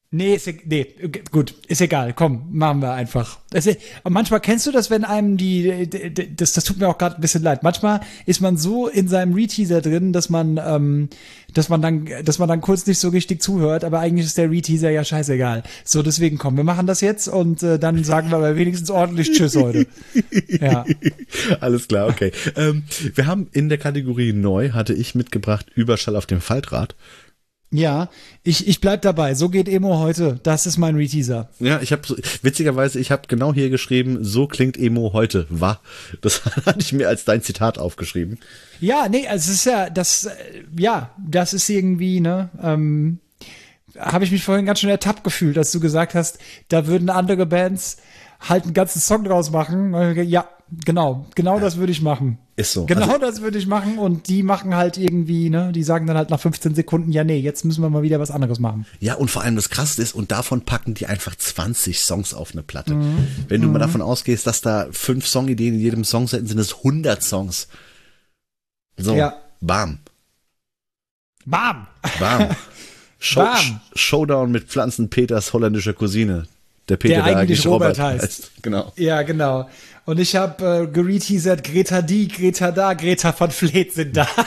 Nee, ist, e- nee, gut, ist egal, komm, machen wir einfach. Das ist, und manchmal kennst du das, wenn einem die, die- die- das, das tut mir auch gerade ein bisschen leid. Manchmal ist man so in seinem Reteaser drin, dass man, ähm, dass man dann, dass man dann kurz nicht so richtig zuhört, aber eigentlich ist der Reteaser ja scheißegal. So, deswegen komm, wir machen das jetzt und äh, dann sagen wir aber wenigstens ordentlich Tschüss heute. Ja. Alles klar, okay. ähm, wir haben in der Kategorie neu, hatte ich mitgebracht, Überschall auf dem Faltrad. Ja, ich, ich bleib dabei. So geht Emo heute. Das ist mein Reteaser. Ja, ich habe witzigerweise, ich habe genau hier geschrieben, so klingt Emo heute. War. Das hatte ich mir als dein Zitat aufgeschrieben. Ja, nee, also es ist ja, das, äh, ja, das ist irgendwie, ne, ähm, habe ich mich vorhin ganz schön ertappt gefühlt, dass du gesagt hast, da würden andere Bands halt einen ganzen Song draus machen. Ja, genau, genau das würde ich machen. Ist so. Genau Also, das würde ich machen und die machen halt irgendwie, ne, die sagen dann halt nach fünfzehn Sekunden, ja, nee, jetzt müssen wir mal wieder was anderes machen. ja, und vor allem das Krasse ist, und davon packen die einfach zwanzig Songs auf eine Platte. Wenn du mal davon ausgehst, dass da fünf Songideen in jedem Song sind, sind es hundert Songs. So, Ja. bam, Bam! bam. Show, Bam. Sh- Showdown mit Pflanzen Peters holländischer Cousine. Der Peter, Der eigentlich Robert heißt. Genau. Ja, genau. Und ich habe äh, gereteasert, Greta die, Greta da, Greta van Vleet sind da.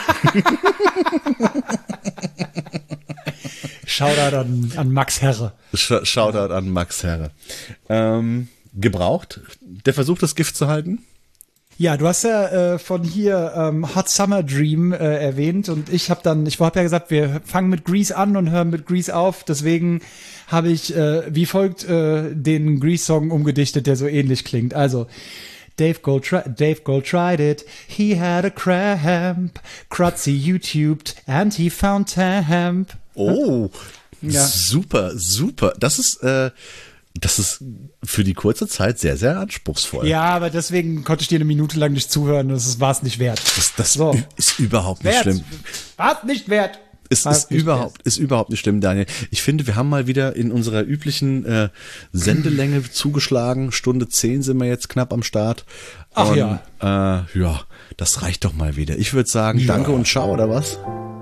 Shoutout an, an Max Herre. Sh- Shoutout an Max Herre. Ähm, gebraucht. Der versucht, das Gift zu halten. Ja, du hast ja äh, von hier ähm, Hot Summer Dream äh, erwähnt und ich habe dann, ich habe ja gesagt, wir fangen mit Grease an und hören mit Grease auf, deswegen habe ich äh, wie folgt äh, den Grease-Song umgedichtet, der so ähnlich klingt. Also Dave Grohl, tri- Dave Grohl tried it, he had a cramp, Krutzy YouTubed and he found Tamp. Oh, Ja. super, super. Das ist, äh, das ist für die kurze Zeit sehr, sehr anspruchsvoll. Ja, aber deswegen konnte ich dir eine Minute lang nicht zuhören und es war es nicht wert. Das, das So. ist überhaupt nicht Wert. schlimm. War nicht wert. Es War's ist nicht überhaupt, ist überhaupt nicht schlimm, Daniel. Ich finde, wir haben mal wieder in unserer üblichen äh, Sendelänge zugeschlagen. Stunde zehn sind wir jetzt knapp am Start. Ach und, ja. Äh, ja, das reicht doch mal wieder. Ich würde sagen, danke und ciao, oder was?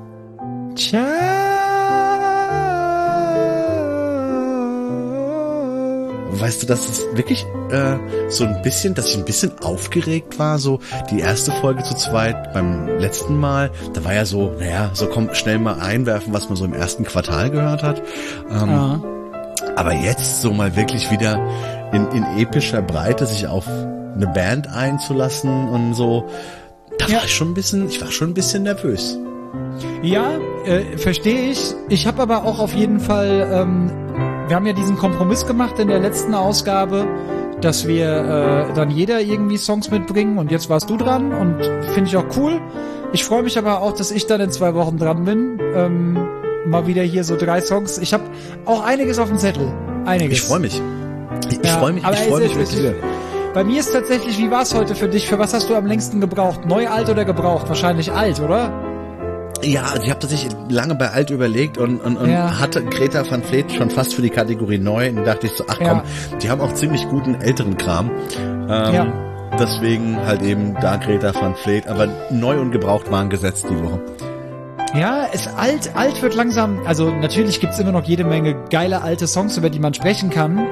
Ciao. Weißt du, dass es wirklich äh, so ein bisschen, dass ich ein bisschen aufgeregt war, so die erste Folge zu zweit beim letzten Mal, da war ja so, naja, so komm, schnell mal einwerfen, was man so im ersten Quartal gehört hat. Ähm, Ah. Aber jetzt so mal wirklich wieder in, in epischer Breite sich auf eine Band einzulassen und so, da Ja. war ich schon ein bisschen, ich war schon ein bisschen nervös. Ja, äh, verstehe ich. Ich habe aber auch auf jeden Fall, ähm, wir haben ja diesen Kompromiss gemacht in der letzten Ausgabe, dass wir äh, dann jeder irgendwie Songs mitbringen und jetzt warst du dran und finde ich auch cool. Ich freue mich aber auch, dass ich dann in zwei Wochen dran bin. Ähm, mal wieder hier so drei Songs. Ich habe auch einiges auf dem Zettel. Einiges. Ich freue mich. Ich, ich Ja, freue mich, aber ich es freue ist- mich es wirklich ist- sehr. Bei mir ist tatsächlich, wie war es heute für dich? Für was hast du am längsten gebraucht? Neu, alt oder gebraucht? Wahrscheinlich alt, oder? Ja, also ich habe tatsächlich lange bei alt überlegt und, und, und Ja. hatte Greta van Vleet schon fast für die Kategorie neu und dachte ich so, ach Ja. komm, die haben auch ziemlich guten älteren Kram. Ähm, Ja. Deswegen halt eben da Greta van Vleet, aber neu und gebraucht waren gesetzt die Woche. Ja, es alt, alt wird langsam. Also natürlich gibt's immer noch jede Menge geile alte Songs, über die man sprechen kann.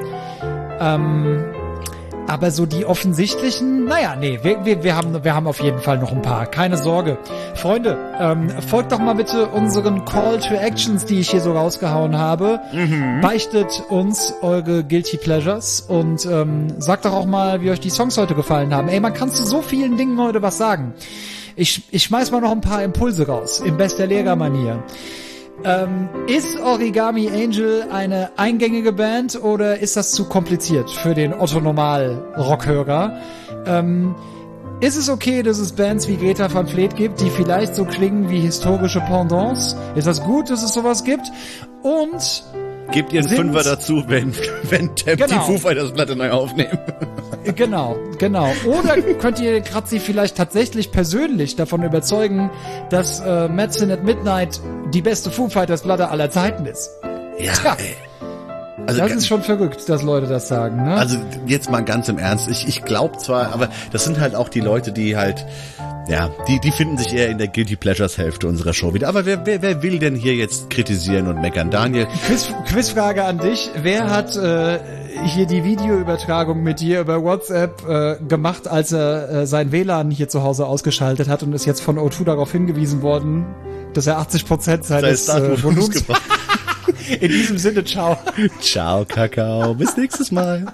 Ähm, aber so die offensichtlichen, naja, nee, wir, wir, wir, haben, wir haben auf jeden Fall noch ein paar. Keine Sorge. Freunde, ähm, folgt doch mal bitte unseren Call to Actions, die ich hier so rausgehauen habe. Beichtet uns eure Guilty Pleasures und ähm, sagt doch auch mal, wie euch die Songs heute gefallen haben. Ey, man kann zu so vielen Dingen heute was sagen. Ich, ich schmeiß mal noch ein paar Impulse raus, in bester Lehrermanier. Ähm, ist Origami Angel eine eingängige Band oder ist das zu kompliziert für den Otto-Normal-Rockhörer? Ähm, ist es okay, dass es Bands wie Greta van Vleet gibt, die vielleicht so klingen wie historische Pendants? Ist das gut, dass es sowas gibt? Und Gebt ihr einen Sind- Fünfer dazu, wenn, wenn Temp Genau. die Foo Fighters Platte neu aufnehmen. Genau, genau. Oder könnt ihr Kratzi vielleicht tatsächlich persönlich davon überzeugen, dass äh, Medicine at Midnight die beste Foo Fighters Platte aller Zeiten ist? Ja, Ja. ey. Also, Das ga- ist schon verrückt, dass Leute das sagen, ne? also jetzt mal ganz im Ernst. Ich, ich glaube zwar, aber das sind halt auch die Leute, die halt Ja, die, die finden sich eher in der Guilty Pleasures Hälfte unserer Show wieder. Aber wer, wer, wer will denn hier jetzt kritisieren und meckern? Daniel? Quiz, Quizfrage an dich. Wer hat äh, hier die Videoübertragung mit dir über WhatsApp äh, gemacht, als er äh, sein W L A N hier zu Hause ausgeschaltet hat und ist jetzt von O zwei darauf hingewiesen worden, dass er achtzig Prozent seines äh, Volumens... In diesem Sinne, ciao. Ciao, Kakao. Bis nächstes Mal.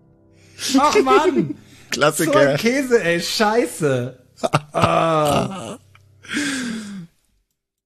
Ach Mann! Klassiker. So ein Käse, ey, scheiße. Ah.